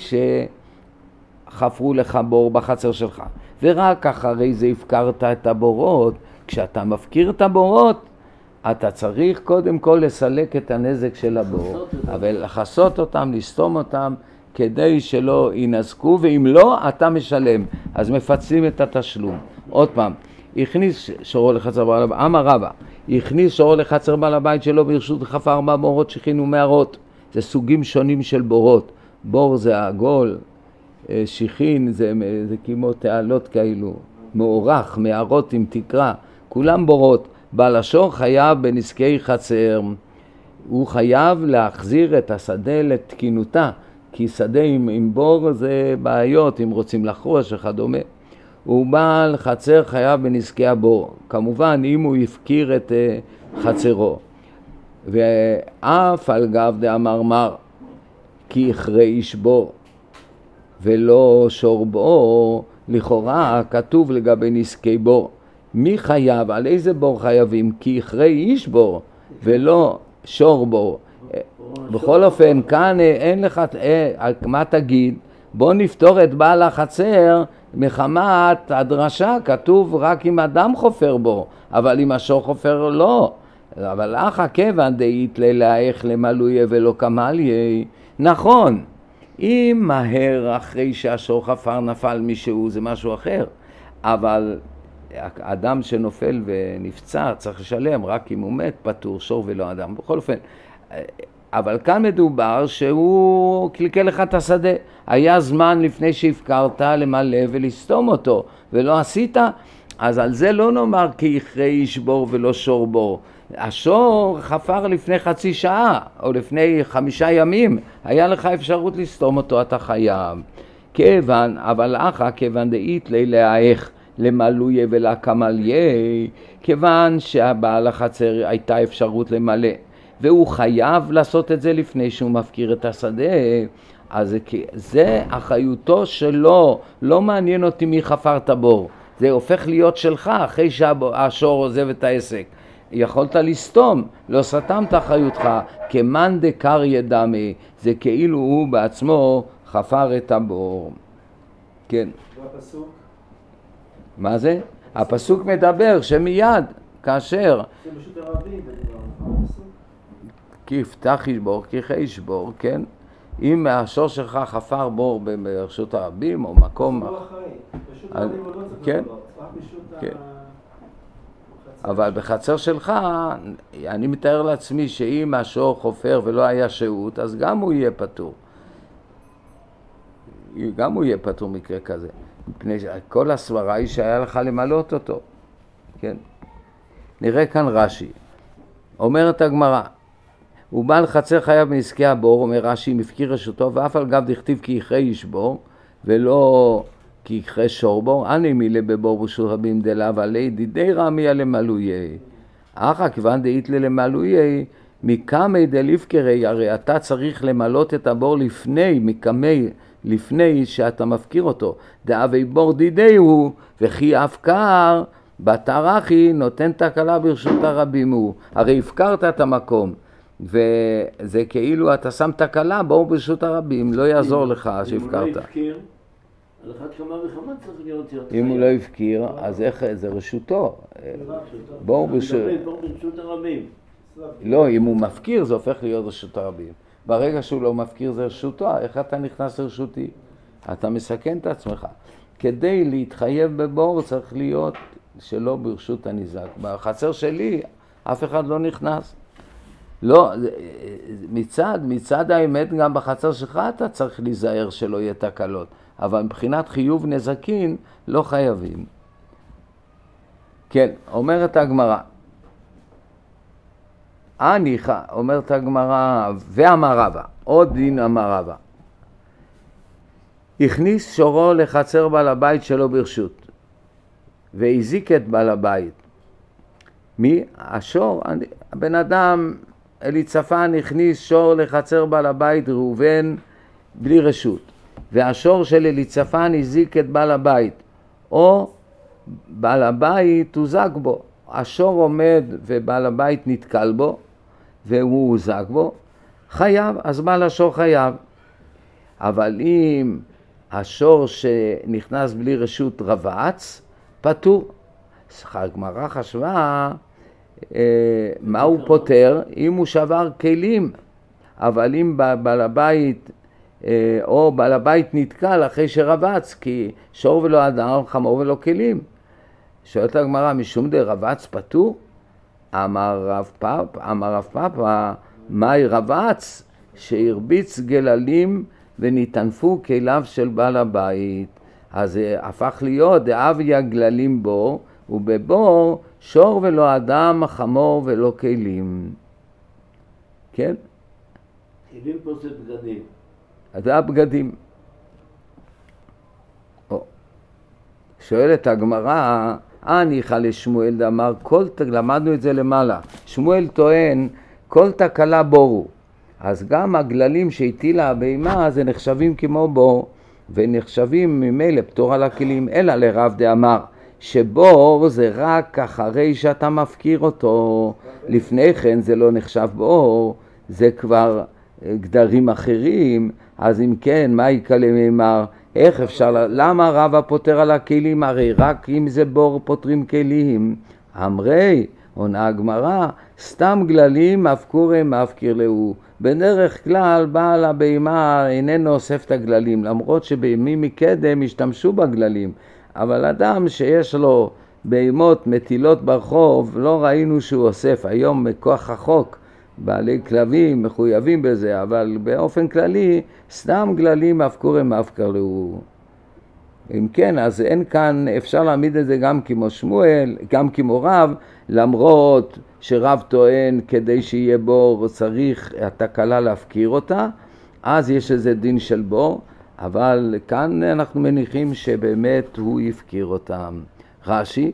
שחפרו לך בור בחצר שלך, ורק אחרי זה הפקרת את הבורות, כשאתה מפקיר את הבורות, אתה צריך קודם כל לסלק את הנזק של הבור, אבל לחסות אותם, לסתום אותם, כדי שלא ינזקו, ואם לא, אתה משלם. אז מפצלים את התשלום. עוד פעם, הכניס שורו לחצר בעל הבית, אמר רבא, הכניס שורו לחצר בעל הבית שלו ברשות חפר ארבע בורות שכינו מערות. זה סוגים שונים של בורות. בור זה עגול, שיחין זה, זה כמו תעלות כאלו, מאורך, מערות עם תקרה, כולם בורות. בעל השור חייב בנזקי חצר, הוא חייב להחזיר את השדה לתקינותה, כי שדה עם, עם בור זה בעיות, אם רוצים לחרוש וכדומה. הוא בעל חצר חייב בנזקי הבור, כמובן אם הוא יפקיר את uh, חצרו. ואף על גב דאמר מר, כי יכרה איש בור ולא שור בור, לכאורה כתוב לגבי נזקי בור. מי חייב? על איזה בור חייבים? כי יכרה איש בור ולא שור בור. בכל אופן, כאן אין לך, מה תגיד? בוא נפתור את בעל החצר מחמת הדרשה, כתוב רק אם אדם חופר בו, אבל אם השור חופר לא. אבל אך הכיוון דאית ללאך למלויה ולא כמליה. נכון, אם מהר אחרי שהשור חפר נפל מישהו זה משהו אחר, אבל אדם שנופל ונפצע צריך לשלם, רק אם הוא מת פטור, שור ולא אדם. בכל אופן, אבל כאן מדובר שהוא קלקל לך את השדה. היה זמן לפני שהפקרת למלא ולסתום אותו, ולא עשית, אז על זה לא נאמר כי יכרה ישבור ולא שור בור. השור חפר לפני חצי שעה, או לפני חמישה ימים, היה לך אפשרות לסתום אותו, אתה חייב. כיוון, אבל אחא כיוון דאית להאך למלויה ולקמליה, כיוון שהבעל החצר הייתה אפשרות למלא, והוא חייב לעשות את זה לפני שהוא מפקיר את השדה, אז זה, זה אחריותו שלו, לא מעניין אותי מי חפר את הבור, זה הופך להיות שלך אחרי שהשור עוזב את העסק. יכולת לסתום, לא סתמת אחריותך, כמאן דקריא דמי, זה כאילו הוא בעצמו חפר את הבור. כן. והפסוק? מה זה? הפסוק מדבר שמיד, כאשר... זה פשוט הרבים בדבר, הפסוק? כי יפתח ישבור, כי יחיה ישבור, כן? אם השור שלך חפר בור ברשות הרבים או מקום... זה לא אחראי, פשוט הרבים הוא לא צריך כן? לדבר, רק פשוט כן. ה... אבל בחצר שלך, אני מתאר לעצמי שאם השור חופר ולא היה שהות, אז גם הוא יהיה פטור. גם הוא יהיה פטור מקרה כזה. מפני כל הסברה היא שהיה לך למלות אותו. כן. נראה כאן רש"י. אומרת הגמרא, הוא בעל חצר חייב מנזקי הבור, אומר רש"י, מפקיר רשותו, ואף על גב דכתיב כי יכרה ישבור, ולא כי יכרה שור בור, אני מילה בבור ברשות רבים דלה, ועלי דידי רמיה למלויה. אחא כיוון דאית למלויה, מקמי דליפקרי, הרי אתה צריך למלות את הבור לפני, מקמי, לפני שאתה מפקיר אותו. דאבי בור דידי הוא, וכי הפקר, בתרחי נותן תקלה ברשות הרבים הוא. הרי הפקרת את המקום, וזה כאילו אתה שם תקלה, בור ברשות הרבים, לא יעזור לך שהפקרת. אם הוא לא הפקיר, על אחת כמה וכמה צריך להיות יותר. אם הוא לא הפקיר, אז איך זה רשותו? בור ברשות... בור ברשות הרבים. לא, אם הוא מפקיר זה הופך להיות רשות הרבים. ברגע שהוא לא מפקיר זה רשותו, איך אתה נכנס לרשותי? אתה מסכן את עצמך. כדי להתחייב בבור צריך להיות שלא ברשות הניזק. בחצר שלי אף אחד לא נכנס. לא, מצד, מצד האמת גם בחצר שלך אתה צריך להיזהר שלא יהיה תקלות. אבל מבחינת חיוב נזקין לא חייבים. כן, אומרת הגמרא. הניחא, אומרת הגמרא, ואמר רבא, עוד דין אמר רבא. הכניס שורו לחצר בעל הבית שלו ברשות, והזיק את בעל הבית. מי? השור, הבן אדם, אליצפן הכניס שור לחצר בעל הבית ראובן בלי רשות, והשור של אליצפן הזיק את בעל הבית, או בעל הבית הוזק בו. השור עומד ובעל הבית נתקל בו, והוא הוזק בו, חייב, אז בעל השור חייב. אבל אם השור שנכנס בלי רשות רבץ, פטור. הגמרא חשבה, אה, מה הוא פותר? אם הוא שבר כלים, אבל אם בעל הבית, אה, או בעל הבית נתקל אחרי שרבץ, כי שור ולא אדם, חמור ולא כלים. שואלת הגמרא, משום דרבץ פטור? אמר רב פאפ, אמר רב פאפא, מהי רבץ? שהרביץ גללים וניתנפו כליו של בעל הבית. אז זה הפך להיות דאביה גללים בו, ובבור שור ולא אדם, חמור ולא כלים. כן? כלים פה זה בגדים. זה הבגדים. שואלת הגמרא, הניחא לשמואל דאמר, כל, למדנו את זה למעלה, שמואל טוען, כל תקלה בורו. אז גם הגללים שהטילה הבהמה זה נחשבים כמו בור, ונחשבים ממילא פטור על הכלים, אלא לרב דאמר, שבור זה רק אחרי שאתה מפקיר אותו, לפני כן זה לא נחשב בור, זה כבר גדרים אחרים. אז אם כן, מה יקלה מימר? איך אפשר, למה רבא פותר על הכלים? הרי רק אם זה בור פותרים כלים. אמרי, עונה הגמרא, סתם גללים מפקורי מפקיר להו. בדרך כלל בעל הבהמה איננו אוסף את הגללים, למרות שבימים מקדם השתמשו בגללים. אבל אדם שיש לו בהמות מטילות ברחוב, לא ראינו שהוא אוסף. היום מכוח החוק, בעלי כלבים מחויבים בזה, אבל באופן כללי, סתם גללים אף קורם אף קרלו. אם כן, אז אין כאן, אפשר להעמיד את זה גם כמו שמואל, גם כמו רב, למרות שרב טוען כדי שיהיה בור צריך התקלה להפקיר אותה, אז יש איזה דין של בור, אבל כאן אנחנו מניחים שבאמת הוא יפקיר אותם. רש"י,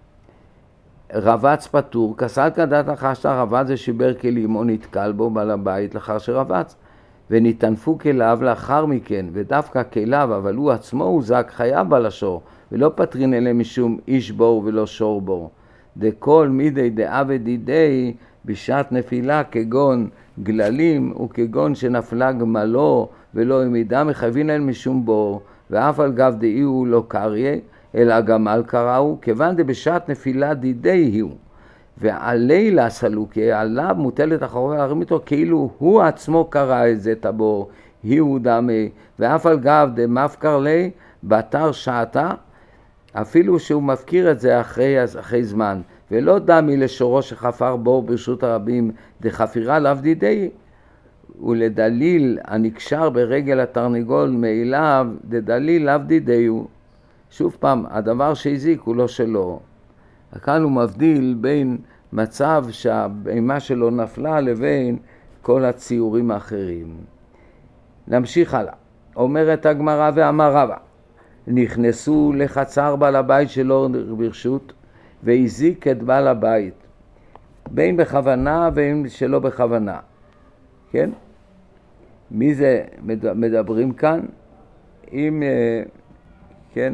רבץ פטור, כסל כדת החשת רבץ זה שיבר כלים או נתקל בו בעל הבית לאחר שרבץ, וניתנפו כליו לאחר מכן, ודווקא כליו, אבל הוא עצמו הוא זק חייב על השור, ולא פטרין אלה משום איש בור ולא שור בור. דכל מידי דעה ודידי בשעת נפילה כגון גללים וכגון שנפלה גמלו ולא עמידה מחייבין אל משום בור, ואף על גב דאי הוא לא קריה אלא הגמל קראו, כיוון דבשעת נפילה דידי הוא. ועלילה סלוקי, עליו מוטלת אחורי להרים איתו כאילו הוא עצמו קרא את זה את הבור, הוא דמי, ואף על גב דמפקר לי בתר שעתה, אפילו שהוא מפקיר את זה אחרי, אחרי זמן, ולא דמי לשורו שחפר בור ברשות הרבים דחפירה לאו דידי, ולדליל הנקשר ברגל התרנגול מאליו דדליל לאו דידי הוא. שוב פעם, הדבר שהזיק הוא לא שלו. כאן הוא מבדיל בין מצב שהבהמה שלו נפלה לבין כל הציורים האחרים. נמשיך הלאה. אומרת הגמרא ואמר רבא, נכנסו לחצר בעל הבית שלו ברשות והזיק את בעל הבית, בין בכוונה ובין שלא בכוונה. כן? מי זה מדברים כאן? אם, כן,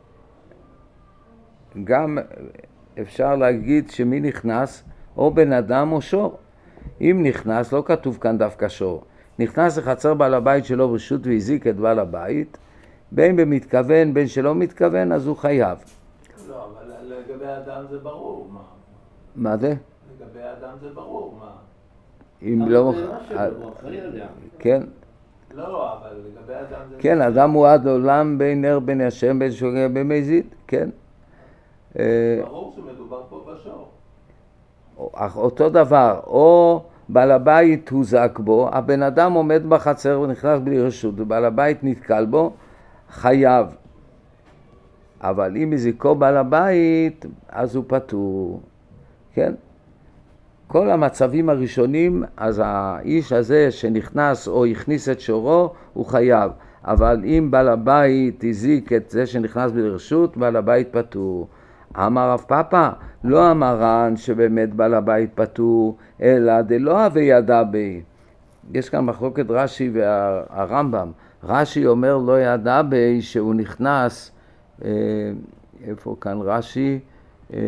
גם אפשר להגיד שמי נכנס, או בן אדם או שור. אם נכנס, לא כתוב כאן דווקא שור, נכנס לחצר בעל הבית שלו ברשות והזיק את בעל הבית, בין במתכוון, בין שלא מתכוון, אז הוא חייב. לא, אבל לגבי האדם זה ברור, מה? מה זה? לגבי האדם זה ברור, מה? אם לא... כן. לא, אבל לגבי האדם זה... כן, אדם הוא עד עולם בין נר בין השם בין שוגר בין מזיד, כן. ברור שמדובר פה בשור. אותו דבר, או בעל הבית הוזק בו, הבן אדם עומד בחצר ונכנס בלי רשות, ובעל הבית נתקל בו, חייב. אבל אם הזיקו בעל הבית, אז הוא פטור. כן? כל המצבים הראשונים, אז האיש הזה שנכנס או הכניס את שורו, הוא חייב. אבל אם בעל הבית הזיק את זה שנכנס בלי רשות, בעל הבית פטור. אמר רב פאפא, לא אמרן שבאמת בעל הבית פטור, אלא דלא הווה ידע בי. יש כאן מחלוקת רש"י והרמב"ם. רש"י אומר לא ידע בי שהוא נכנס, אה, איפה כאן רש"י? אה,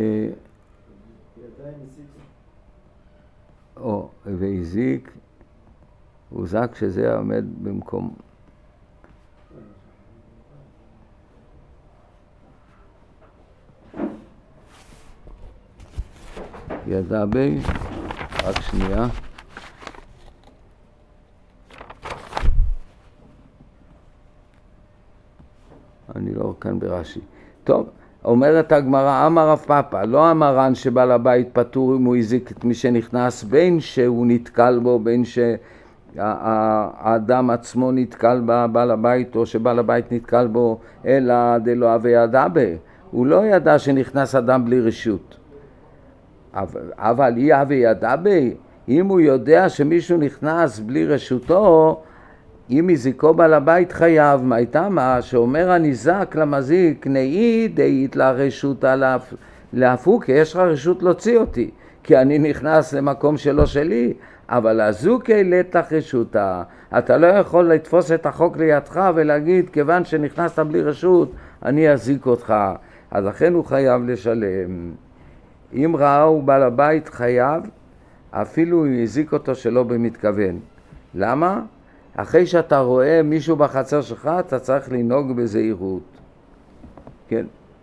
או, והזיק, הוא זק שזה עומד במקום. ידע בי, רק שנייה. אני לא כאן ברש"י. טוב, אומרת הגמרא, אמר רב פאפא, לא אמרן שבעל הבית פטור אם הוא הזיק את מי שנכנס, בין שהוא נתקל בו, בין שהאדם עצמו נתקל בבעל הבית, או שבעל הבית נתקל בו, אלא דלא הווה ידע בי. הוא לא ידע שנכנס אדם בלי רשות. אבל, אבל היא הווה ידע בי, אם הוא יודע שמישהו נכנס בלי רשותו, אם הזיקו בעל הבית חייב, מה הייתה מה? שאומר הניזק למזיק, נאי דאית לרשות להפוק, יש לך רשות להוציא אותי, כי אני נכנס למקום שלא שלי, אבל הזוק העלית לך רשותה, אתה לא יכול לתפוס את החוק לידך ולהגיד, כיוון שנכנסת בלי רשות, אני אזיק אותך, אז לכן הוא חייב לשלם. אם ראו בעל הבית חייב, אפילו הוא הזיק אותו שלא במתכוון. למה? אחרי שאתה רואה מישהו בחצר שלך, אתה צריך לנהוג בזהירות. כן?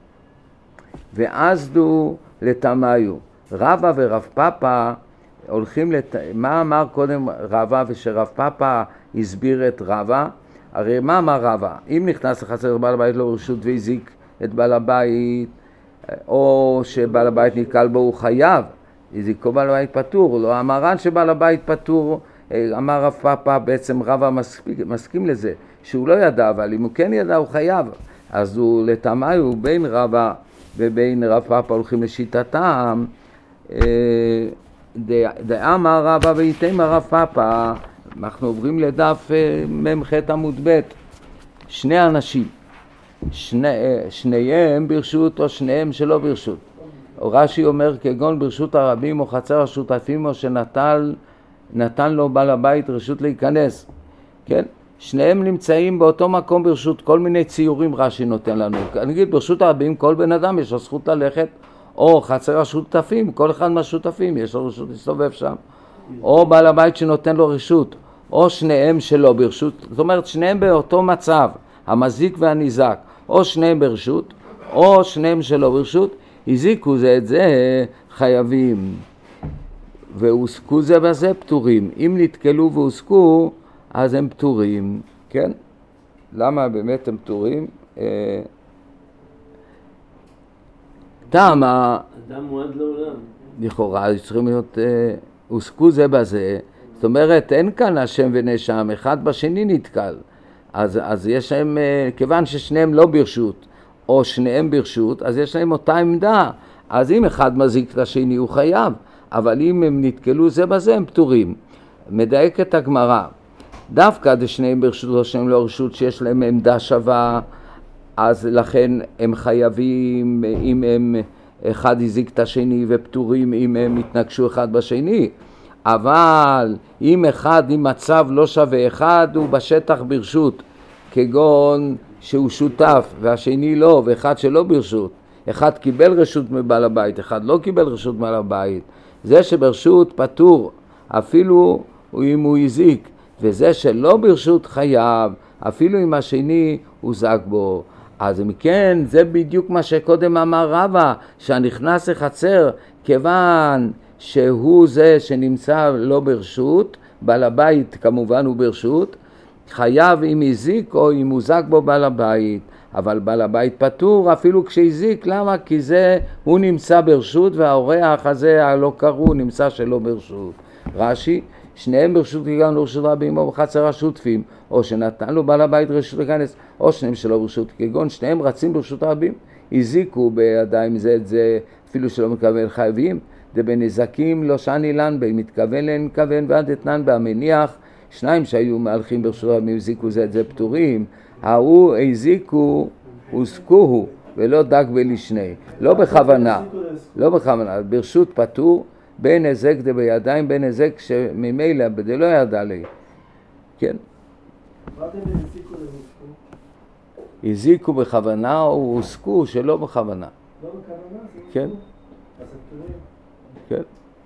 ואז דו לתמיו. רבא ורב פאפא הולכים לת... מה אמר קודם רבא ושרב פאפא הסביר את רבא? הרי מה אמר רבא? אם נכנס לחצר בעל הבית לא רשות והזיק את בעל הבית, או שבעל הבית נתקל בו הוא חייב, הזיקו בעל הבית פטור, לא המרן שבעל הבית פטור, אמר רב פאפא, בעצם רבא מסכים, מסכים לזה, שהוא לא ידע, אבל אם הוא כן ידע הוא חייב, אז הוא לטעמי הוא בין רבא ובין רב פאפא הולכים לשיטתם, דאמר רבא ואיתמר רב פאפא, אנחנו עוברים לדף ממ"ח עמוד ב', שני אנשים, שני, שניהם ברשות או שניהם שלא ברשות. רש"י אומר כגון ברשות הרבים או חצר השותפים או שנטל נתן לו בעל הבית רשות להיכנס, כן? שניהם נמצאים באותו מקום ברשות, כל מיני ציורים רש"י נותן לנו. נגיד ברשות הרבים כל בן אדם יש לו זכות ללכת, או חצר השותפים, כל אחד מהשותפים יש לו רשות להסתובב שם, או בעל הבית שנותן לו רשות, או שניהם שלא ברשות, זאת אומרת שניהם באותו מצב, המזיק והניזק, או שניהם ברשות, או שניהם שלא ברשות, הזיקו זה את זה חייבים, והוסקו זה בזה פטורים. אם נתקלו והוסקו, אז הם פטורים, כן? למה באמת הם פטורים? טעם ה... אדם מועד לעולם. לכאורה, צריכים להיות... הוסקו זה בזה, זאת אומרת, אין כאן השם ונשם, אחד בשני נתקל. אז, אז יש להם, כיוון ששניהם לא ברשות, או שניהם ברשות, אז יש להם אותה עמדה. אז אם אחד מזיק את השני, הוא חייב. אבל אם הם נתקלו זה בזה, הם פטורים. מדייק את הגמרא. דווקא דשניהם ברשות או שניהם לא ברשות, שיש להם עמדה שווה, אז לכן הם חייבים, אם הם אחד הזיק את השני, ופטורים אם הם התנגשו אחד בשני. אבל אם אחד עם מצב לא שווה, אחד הוא בשטח ברשות, כגון שהוא שותף והשני לא, ואחד שלא ברשות, אחד קיבל רשות מבעל הבית, אחד לא קיבל רשות מבעל הבית, זה שברשות פטור אפילו אם הוא הזיק, וזה שלא ברשות חייב אפילו אם השני הוזק בו. אז מכן זה בדיוק מה שקודם אמר רבא, שהנכנס לחצר כיוון שהוא זה שנמצא לא ברשות, בעל הבית כמובן הוא ברשות, חייב אם הזיק או אם הוזק בו בעל הבית, אבל בעל הבית פטור אפילו כשהזיק. למה? כי זה הוא נמצא ברשות והאורח הזה הלא קראו נמצא שלא ברשות. רש"י, שניהם ברשות גם לרשות רבים או בחצר השותפים, או שנתן לו בעל הבית רשות להיכנס, או שניהם שלא ברשות, כגון שניהם רצים ברשות רבים, הזיקו בידיים זה את זה, אפילו שלא מכוון חייבים, זה בנזקים לא שאני לן בי, מתכוון לן כוון ועד אתנן בהמניח, שניים שהיו מהלכים ברשות רבים, הזיקו זה את זה פטורים, ההוא הזיקו, הוסקוהו, ולא דק בלשני, לא בכוונה, לא בכוונה, ברשות פטור, בין נזק דה בידיים, בין נזק שממילא בדי לא ידע לי, כן? מה אתם הזיקו להוסקו? הזיקו בכוונה או הוסקו שלא בכוונה. לא בכוונה? כן. אז הפטורים? כן.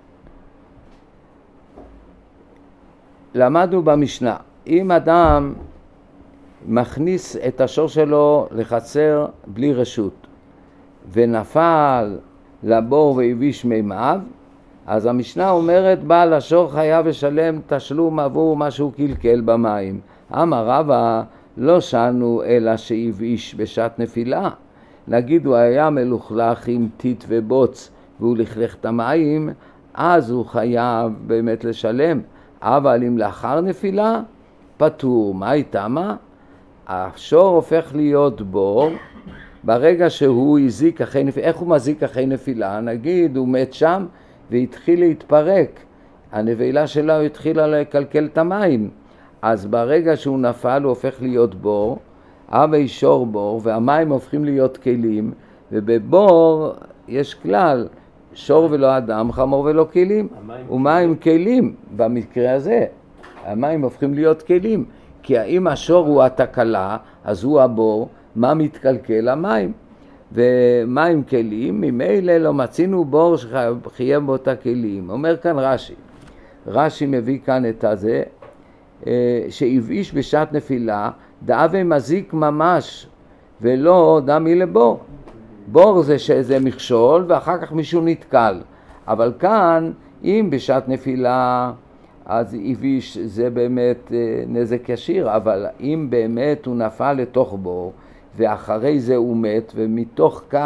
למדנו במשנה, אם אדם מכניס את השור שלו לחצר בלי רשות, ונפל לבור והביש מימיו, אז המשנה אומרת, בעל השור חייב לשלם תשלום עבור מה שהוא קלקל במים. אמר רבא, לא שנו אלא שהביש בשעת נפילה. נגיד הוא היה מלוכלך עם טיט ובוץ והוא לכלך את המים, אז הוא חייב באמת לשלם. אבל אם לאחר נפילה, פטור. מה הייתה מה? השור הופך להיות בור, ברגע שהוא הזיק אחרי נפילה. איך הוא מזיק אחרי נפילה? נגיד הוא מת שם, והתחיל להתפרק, הנבילה שלה התחילה לקלקל את המים, אז ברגע שהוא נפל הוא הופך להיות בור, אבי שור בור, והמים הופכים להיות כלים, ובבור יש כלל, שור ולא אדם, חמור ולא כלים, ומים כלים, במקרה הזה, המים הופכים להיות כלים, כי אם השור הוא התקלה, אז הוא הבור, מה מתקלקל? המים. ומים כלים, ממילא לא מצינו בור שחייב באותה כלים. אומר כאן רש"י, רש"י מביא כאן את הזה, שהבאיש בשעת נפילה, דאבי מזיק ממש, ולא דמי לבור. בור זה שזה מכשול, ואחר כך מישהו נתקל. אבל כאן, אם בשעת נפילה, אז הבאיש זה באמת נזק ישיר, אבל אם באמת הוא נפל לתוך בור, ואחרי זה הוא מת, ומתוך כך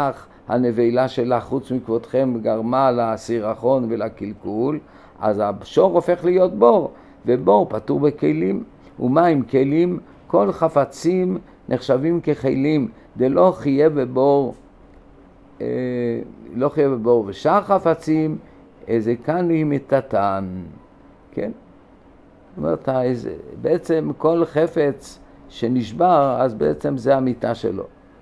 הנבלה שלה חוץ מכבודכם גרמה לסירחון ולקלקול, אז השור הופך להיות בור, ובור פטור בכלים. ומה עם כלים? כל חפצים נחשבים ככלים, דלא חיה בבור, אה, לא חיה בבור, ושאר חפצים איזה כאן היא מתתן, כן? זאת אומרת, בעצם כל חפץ שנשבר, אז בעצם זה המיטה שלו.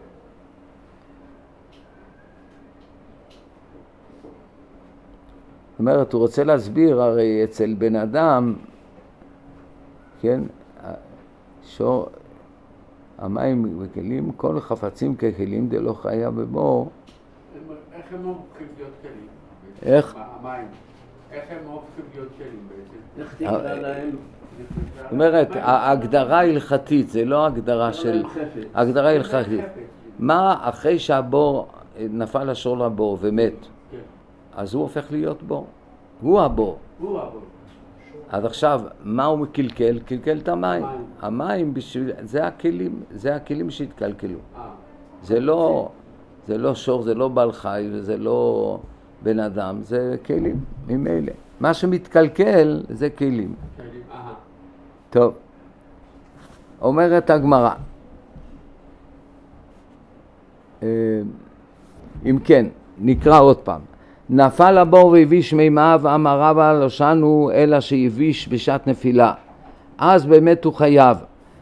זאת אומרת, הוא רוצה להסביר, הרי אצל בן אדם, כן, שור, המים וכלים, כל חפצים ככלים דלא חיה בבור. איך הם הופכים להיות כלים? איך? המים. איך הם הופכים להיות כלים בעצם? איך תקרא להם? זאת אומרת, ההגדרה ההלכתית, זה לא הגדרה של... הגדרה הלכתית. מה אחרי שהבור נפל השור לבור ומת, אז הוא הופך להיות בור. הוא הבור. הוא הבור. אז עכשיו, מה הוא מקלקל? קלקל את המים. המים, בשביל, זה הכלים, זה הכלים שהתקלקלו. זה לא, זה לא שור, זה לא בעל חי, וזה לא בן אדם, זה כלים, ממילא. מה שמתקלקל זה כלים. טוב, אומרת הגמרא. אם כן, נקרא עוד פעם. נפל הבור והביש מימיו, אמר רבא לא שנו אלא שהביש בשעת נפילה. אז באמת הוא חייב.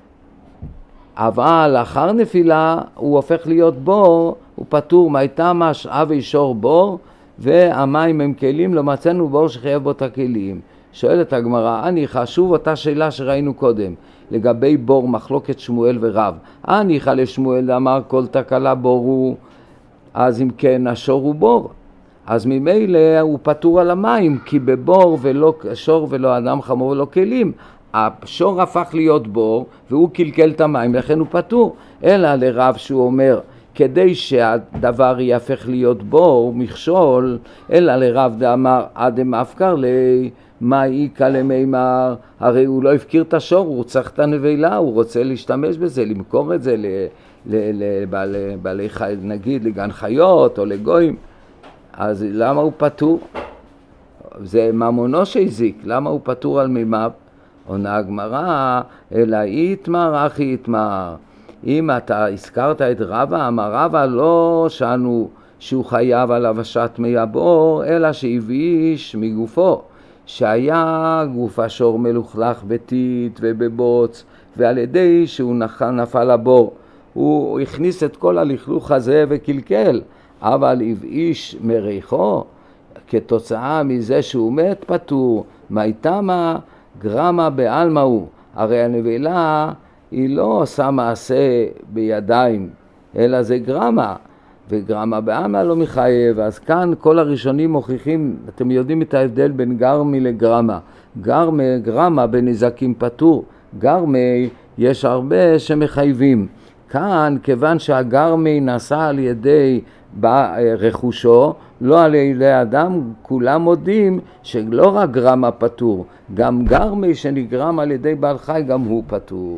אבל לאחר נפילה הוא הופך להיות בור, הוא פטור. מהייתה משאב ישור בור, והמים הם כלים, לא מצאנו בור שחייב בו את הכלים. שואלת הגמרא, הניחא, שוב אותה שאלה שראינו קודם, לגבי בור, מחלוקת שמואל ורב. הניחא לשמואל אמר כל תקלה בור הוא, אז אם כן השור הוא בור. אז ממילא הוא פטור על המים, כי בבור ולא שור ולא אדם חמור ולא כלים. השור הפך להיות בור והוא קלקל את המים, לכן הוא פטור. אלא לרב שהוא אומר, כדי שהדבר יהפך להיות בור, מכשול, אלא לרב דאמר, אדם אפקר לי, מה איקה למימר, הרי הוא לא הפקיר את השור, הוא צריך את הנבלה, הוא רוצה להשתמש בזה, למכור את זה לבעלי חי, נגיד לגן חיות או לגויים. אז למה הוא פטור? זה ממונו שהזיק, למה הוא פטור על מימיו? עונה הגמרא, אלא יתמר אחי יתמר. אם אתה הזכרת את רבא, אמר רבא לא שענו שהוא חייב על הבשת מי הבור, אלא שהביש מגופו, שהיה גוף השור מלוכלך בטיט ובבוץ, ועל ידי שהוא נפל לבור, הוא הכניס את כל הלכלוך הזה וקלקל, אבל הבאיש מריחו, כתוצאה מזה שהוא מת פטור. מהייתמה גרמה בעלמא הוא, הרי הנבלה היא לא עושה מעשה בידיים, אלא זה גרמה, וגרמה בעלמא לא מחייב. אז כאן כל הראשונים מוכיחים, אתם יודעים את ההבדל בין גרמי לגרמה. גרמי, גרמה בנזקים פטור, גרמי יש הרבה שמחייבים. כאן כיוון שהגרמי נעשה על ידי רכושו, לא על ידי אדם, כולם מודים שלא רק גרמה פטור, גם גרמי שנגרם על ידי בעל חי גם הוא פטור.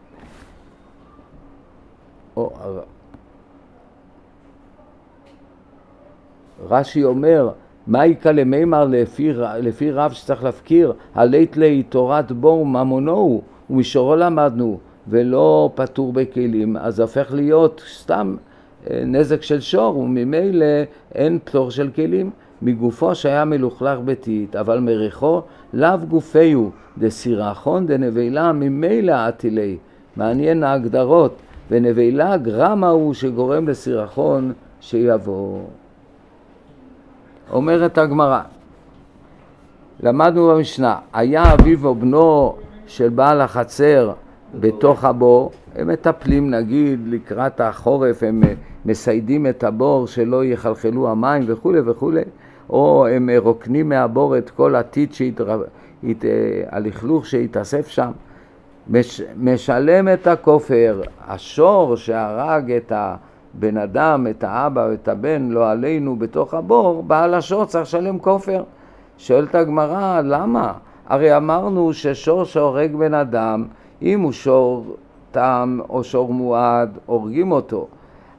או, רש"י אומר, מה יקה למימר לפי, לפי רב שצריך להפקיר? הלית לי תורת בור ממונו, ומישורו למדנו, ולא פטור בכלים, אז הופך להיות סתם נזק של שור, וממילא אין פטור של כלים. מגופו שהיה מלוכלך בטיט, אבל מריחו לאו גופיו, דסירחון דנבלה ממילא עטילי. מעניין ההגדרות, ונבלה גרמה הוא שגורם לסירחון שיבוא. אומרת הגמרא, למדנו במשנה, היה אביו או בנו של בעל החצר בתוך הבור, הם מטפלים נגיד לקראת החורף, הם מסיידים את הבור שלא יחלחלו המים וכו' וכו', או הם רוקנים מהבור את כל הטיט, שהת... הלכלוך שהתאסף שם, מש... משלם את הכופר. השור שהרג את הבן אדם, את האבא ואת הבן, לא עלינו בתוך הבור, בעל השור צריך לשלם כופר. שואלת הגמרא, למה? הרי אמרנו ששור שהורג בן אדם, אם הוא שור תם או שור מועד, הורגים אותו.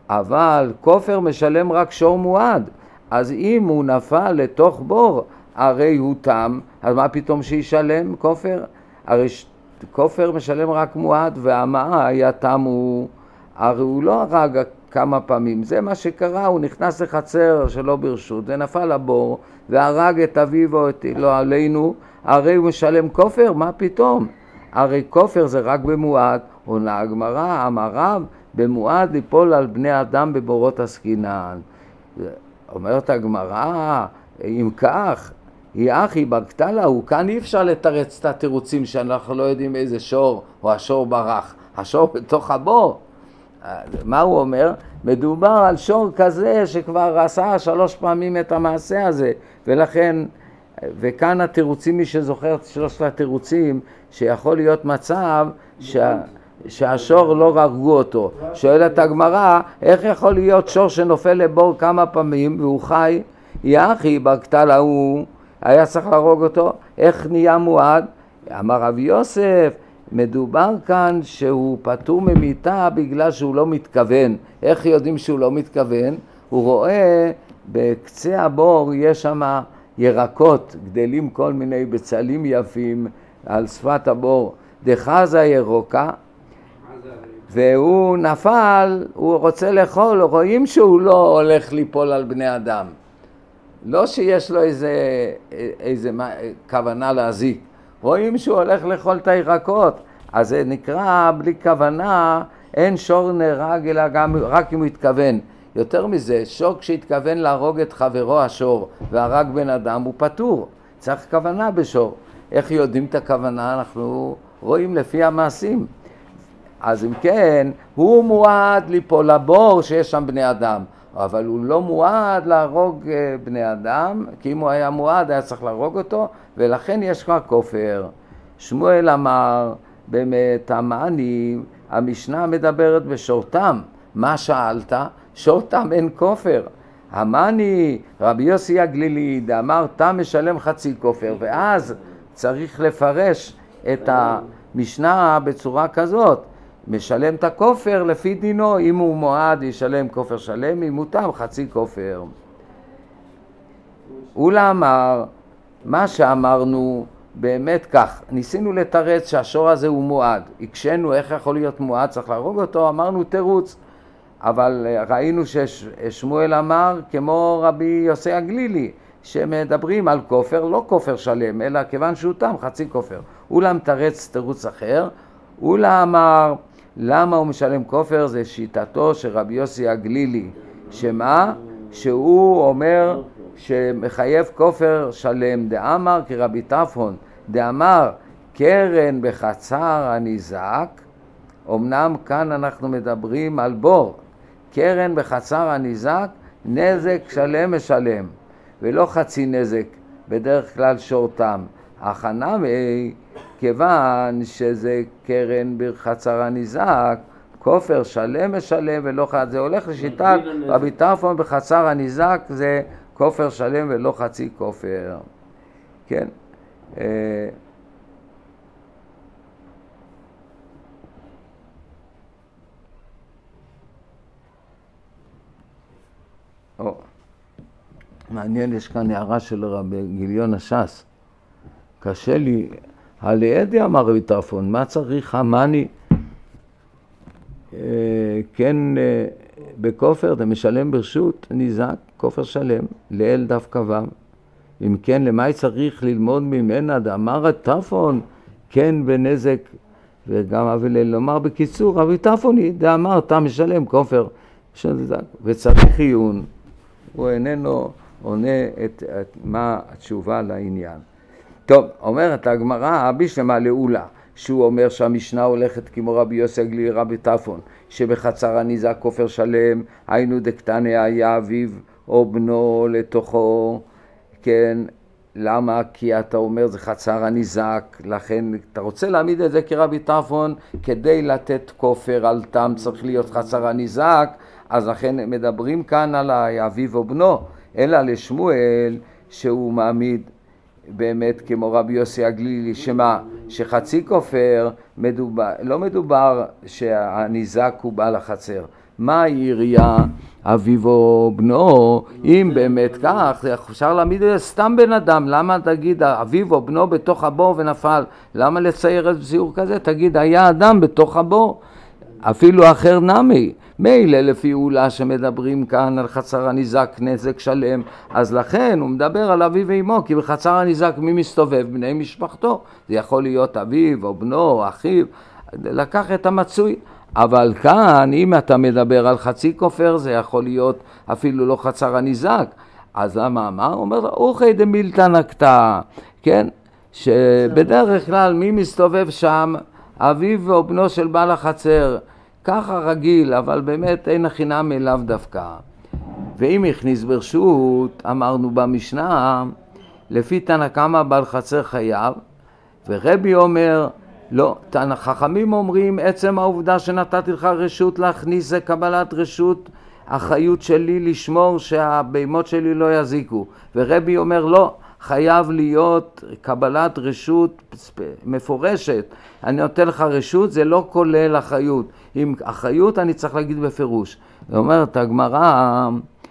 אבל כופר משלם רק שור מועד, אז אם הוא נפל לתוך בור, הרי הוא תם, אז מה פתאום שישלם כופר? הרי כופר משלם רק מועד, והמעה היה תם, הוא, הרי הוא לא הרג כמה פעמים, זה מה שקרה, הוא נכנס לחצר שלא ברשות, ונפל לבור, והרג את אביו או את לא עלינו, הרי הוא משלם כופר, מה פתאום? הרי כופר זה רק במועד, עונה הגמרא, אמר רב, במועד ליפול על בני אדם בבורות עסקינן. אומרת הגמרא, אם כך, היא אחי בקטלה, הוא כאן אי אפשר לתרץ את התירוצים שאנחנו לא יודעים איזה שור, או השור ברח, השור בתוך הבור. מה הוא אומר? מדובר על שור כזה שכבר עשה שלוש פעמים את המעשה הזה, ולכן, וכאן התירוצים, מי שזוכר את שלושת התירוצים, שיכול להיות מצב שה, שהשור לא הרגו אותו. שואלת הגמרא, איך יכול להיות שור שנופל לבור כמה פעמים והוא חי? יחי בקטל ההוא, היה צריך להרוג אותו, איך נהיה מועד? אמר רבי יוסף, מדובר כאן שהוא פטור ממיתה בגלל שהוא לא מתכוון. איך יודעים שהוא לא מתכוון? הוא רואה בקצה הבור יש שם ירקות, גדלים כל מיני בצלים יפים על שפת הבור, דחזה ירוקה, והוא נפל, הוא רוצה לאכול, רואים שהוא לא הולך ליפול על בני אדם. לא שיש לו איזה, איזה כוונה להזיק, רואים שהוא הולך לאכול את הירקות, אז זה נקרא בלי כוונה, אין שור נהרג אלא גם רק אם הוא התכוון. יותר מזה, שור כשהתכוון להרוג את חברו השור והרג בן אדם הוא פטור, צריך כוונה בשור. איך יודעים את הכוונה? אנחנו רואים לפי המעשים. אז אם כן, הוא מועד ליפול לבור שיש שם בני אדם, אבל הוא לא מועד להרוג בני אדם, כי אם הוא היה מועד היה צריך להרוג אותו, ולכן יש כבר כופר. שמואל אמר, באמת, המעני, המשנה מדברת בשורתם. מה שאלת? שורתם אין כופר. המעני, רבי יוסי הגלילי, אמר, תם משלם חצי כופר, ואז צריך לפרש את המשנה בצורה כזאת. משלם את הכופר לפי דינו, אם הוא מועד ישלם כופר שלם, אם הוא תם חצי כופר. אולה אמר, מה שאמרנו באמת כך, ניסינו לתרץ שהשור הזה הוא מועד, הקשנו איך יכול להיות מועד, צריך להרוג אותו, אמרנו תירוץ, אבל ראינו ששמואל אמר כמו רבי יוסי הגלילי, שמדברים על כופר, לא כופר שלם, אלא כיוון שהוא תם חצי כופר. אולה מתרץ תירוץ אחר, אולה אמר, למה הוא משלם כופר? זה שיטתו של רבי יוסי הגלילי, שמה? שהוא אומר שמחייב כופר שלם. דאמר כרבי טפון, דאמר קרן בחצר הניזק, אמנם כאן אנחנו מדברים על בור, קרן בחצר הניזק, נזק שלם משלם, ולא חצי נזק, בדרך כלל שורתם. החנמי, כיוון שזה קרן בחצר הניזק, כופר שלם משלם ולא חצי, זה הולך לשיטת רבי טרפון בחצר הניזק, זה כופר שלם ולא חצי כופר. כן? או, מעניין, יש כאן הערה של רבי גיליון הש"ס. קשה לי, הלידי אמר רבי טרפון, מה צריך המאני? כן, בכופר, אתה משלם ברשות, ניזק, כופר שלם, לאל דווקא ו'. אם כן, למה צריך ללמוד ממנה? דאמר טרפון, כן בנזק, וגם אבל לומר בקיצור, רבי טרפוני, דאמר, אתה משלם כופר, וצריך עיון. הוא איננו עונה את, את מה התשובה לעניין. טוב, אומרת הגמרא, בשלמה לעולה, שהוא אומר שהמשנה הולכת כמו רבי יוסי הגלילי רבי טרפון, שבחצר הניזק כופר שלם, היינו דקטני היה אביו או בנו לתוכו, כן, למה? כי אתה אומר זה חצר הניזק, לכן אתה רוצה להעמיד את זה כרבי טרפון, כדי לתת כופר על תם צריך להיות חצר הניזק, אז לכן מדברים כאן על אביו או בנו, אלא לשמואל שהוא מעמיד באמת כמו רבי יוסי הגלילי, שמה? שחצי כופר מדובר, לא מדובר שהניזק הוא בעל החצר, מה עירייה? אביו או בנו, אם באמת כך, אפשר להעמיד את זה סתם בן אדם, למה תגיד אביו או בנו בתוך הבור ונפל? למה לצייר את ציור כזה? תגיד היה אדם בתוך הבור, אפילו אחר נמי, מילא לפי אולה שמדברים כאן על חצר הניזק נזק שלם, אז לכן הוא מדבר על אביו ואמו, כי בחצר הניזק מי מסתובב? בני משפחתו, זה יכול להיות אביו או בנו או אחיו, לקח את המצוי. אבל כאן, אם אתה מדבר על חצי כופר, זה יכול להיות אפילו לא חצר הניזק. אז למה אמר? הוא אומר, אוכי דמילתא נקתא, כן? שבדרך כלל מי מסתובב שם? אביו או בנו של בעל החצר. ככה רגיל, אבל באמת אין החינם אליו דווקא. ואם הכניס ברשות, אמרנו במשנה, לפי תנא קמא בעל חצר חייב, ורבי אומר, לא, חכמים אומרים, עצם העובדה שנתתי לך רשות להכניס זה קבלת רשות, החיות שלי לשמור שהבהמות שלי לא יזיקו. ורבי אומר, לא, חייב להיות קבלת רשות מפורשת. אני נותן לך רשות, זה לא כולל החיות. אם החיות אני צריך להגיד בפירוש. זאת אומרת, הגמרא,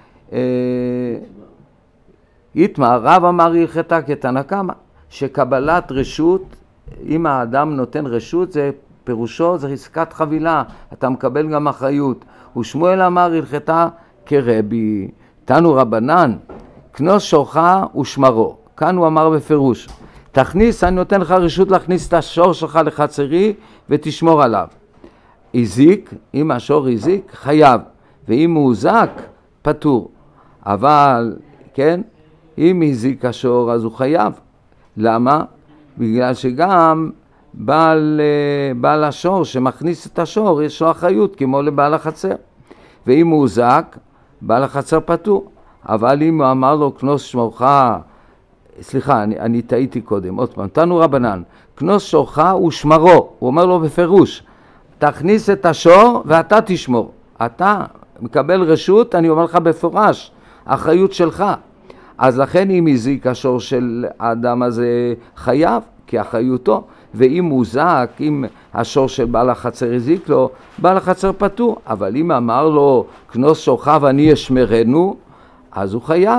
יתמה, רב אמר הלכתה כתנא קמא, שקבלת רשות, אם האדם נותן רשות, זה פירושו, זה עסקת חבילה, אתה מקבל גם אחריות. ושמואל אמר הלכתה כרבי, תנו רבנן, כנוס שורך ושמרו. כאן הוא אמר בפירוש, תכניס, אני נותן לך רשות להכניס את השור שלך לחצרי ותשמור עליו. הזיק, אם השור הזיק, חייב, ואם הוא הוזק, פטור. אבל, כן, אם הזיק השור, אז הוא חייב. למה? בגלל שגם בעל, בעל השור שמכניס את השור, יש לו אחריות כמו לבעל החצר. ואם הוא הוזק, בעל החצר פטור. אבל אם הוא אמר לו, כנוס שמורך, סליחה, אני, אני טעיתי קודם, עוד פעם, תנו רבנן, כנוס שורך ושמרו, הוא אומר לו בפירוש, תכניס את השור ואתה תשמור. אתה מקבל רשות, אני אומר לך בפורש, אחריות שלך. אז לכן אם הזיק השור של האדם הזה חייב, כי אחריותו, ואם הוא זק, אם השור של בעל החצר הזיק לו, בעל החצר פטור. אבל אם אמר לו, כנוס שורך ואני אשמרנו, אז הוא חייב.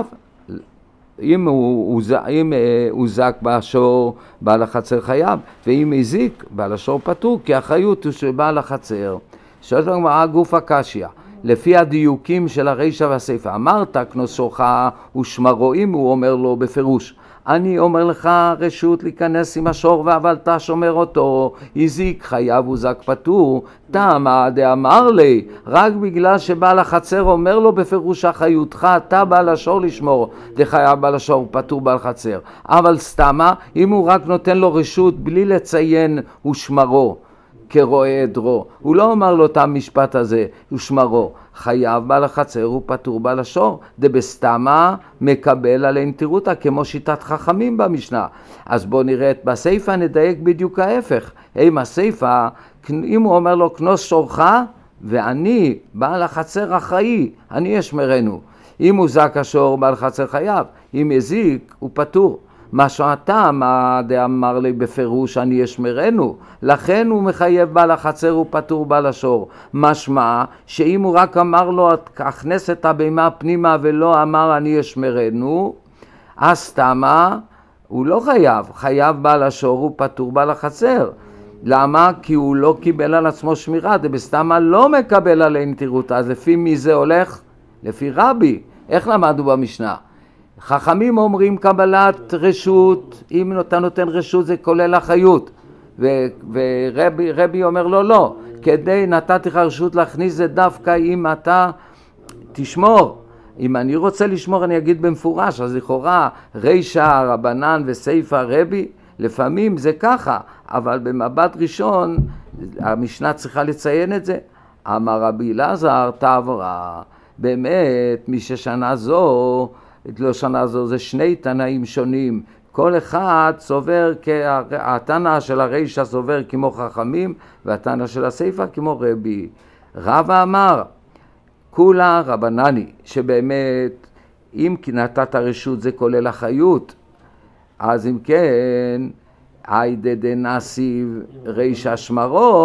אם הוא, אם הוא זק בשור, בעל החצר חייב, ואם הזיק, בעל השור פטור, כי האחריות הוא של בעל החצר. שואלת הגמרא גוף הקשיא, לפי הדיוקים של הרישא והסיפא, אמרת כנוס שורך ושמרו, אם הוא אומר לו בפירוש, אני אומר לך רשות להיכנס עם השור, אבל אתה שומר אותו, הזיק חייב הוזק פטור, תמה דאמר לי, רק בגלל שבעל החצר אומר לו בפירוש אחריותך, אתה בעל השור לשמור, דחייב בעל השור פטור בעל חצר. אבל סתמה, אם הוא רק נותן לו רשות בלי לציין ושמרו, כרואה עדרו, הוא לא אומר לו את המשפט הזה, ושמרו, חייב בעל החצר הוא פטור בעל השור, דבסתמה מקבל עליהם תירותה, כמו שיטת חכמים במשנה. אז בוא נראה את בסייפה, נדייק בדיוק ההפך. אם הסייפה, אם הוא אומר לו כנוס שורך, ואני בעל החצר אחראי, אני אשמרנו. אם הוא זק השור בעל חצר חייב, אם יזיק הוא פטור. מה שאתה מה דאמר לי בפירוש אני אשמרנו, לכן הוא מחייב בעל החצר הוא פטור בעל השור. משמע שאם הוא רק אמר לו הכנס את הבהמה פנימה ולא אמר אני אשמרנו, אז תמה הוא לא חייב, חייב בעל השור הוא פטור בעל החצר. למה? כי הוא לא קיבל על עצמו שמירה, דבסתמה לא מקבל עליהם תירות. אז לפי מי זה הולך? לפי רבי. איך למדו במשנה? חכמים אומרים קבלת רשות, אם אתה נותן רשות זה כולל אחריות, ורבי רבי אומר לו לא, כדי נתתי לך רשות להכניס זה דווקא אם אתה תשמור. אם אני רוצה לשמור אני אגיד במפורש, אז לכאורה רישא רבנן וסייפא רבי, לפעמים זה ככה, אבל במבט ראשון המשנה צריכה לציין את זה. אמר רבי אלעזר תעברה, באמת מי ששנה זו לא שנה זו, זה שני תנאים שונים. כל אחד סובר, התנא של הרישא סובר כמו חכמים, והתנא של הסייפא כמו רבי. רבא אמר, כולה רבנני, שבאמת, אם נתת רשות זה כולל אחריות, אז אם כן, היידה דנסיב רישא שמרו,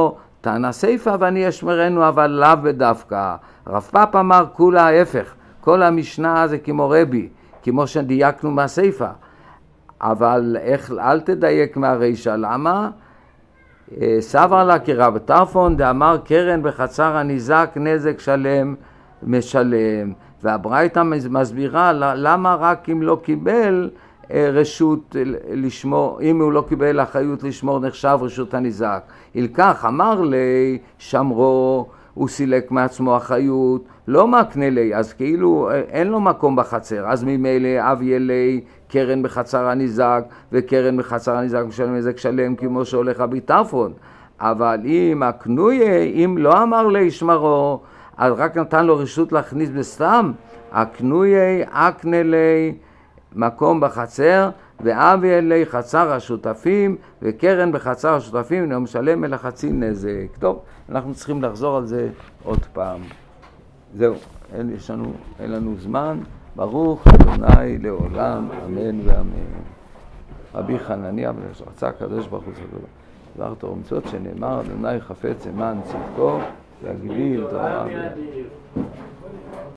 טענה סיפה ואני אשמרנו, אבל לאו בדווקא. רב פאפ אמר כולה ההפך, כל המשנה זה כמו רבי, כמו שדייקנו מהסיפה. אבל איך, אל תדייק מהרישה, למה? סבר לה כרב טרפון דאמר קרן בחצר הניזק נזק שלם משלם, והברייתא מסבירה למה רק אם לא קיבל רשות לשמור, אם הוא לא קיבל אחריות לשמור נחשב רשות הניזק. ילקח אמר לי שמרו, הוא סילק מעצמו אחריות, לא מקנה לי, אז כאילו אין לו מקום בחצר, אז ממילא אביה לי קרן בחצר הניזק, וקרן בחצר הניזק משלם נזק שלם כמו שהולך רבי טרפון. אבל אם הקנויה, אם לא אמר לי שמרו, אז רק נתן לו רשות להכניס בסתם, הקנויה אקנה לי מקום בחצר, ואביה לי חצר השותפים, וקרן בחצר השותפים, הוא משלם אל החצי נזק. טוב, אנחנו צריכים לחזור על זה עוד פעם. זהו, אין, יש לנו, אין לנו זמן. ברוך אדוני לעולם, אמן ואמן. רבי חנניה רצה הקדוש ברוך הוא דבר תורה ומצוות שנאמר, אדוני חפץ למען צדקו, להגדיל תורה.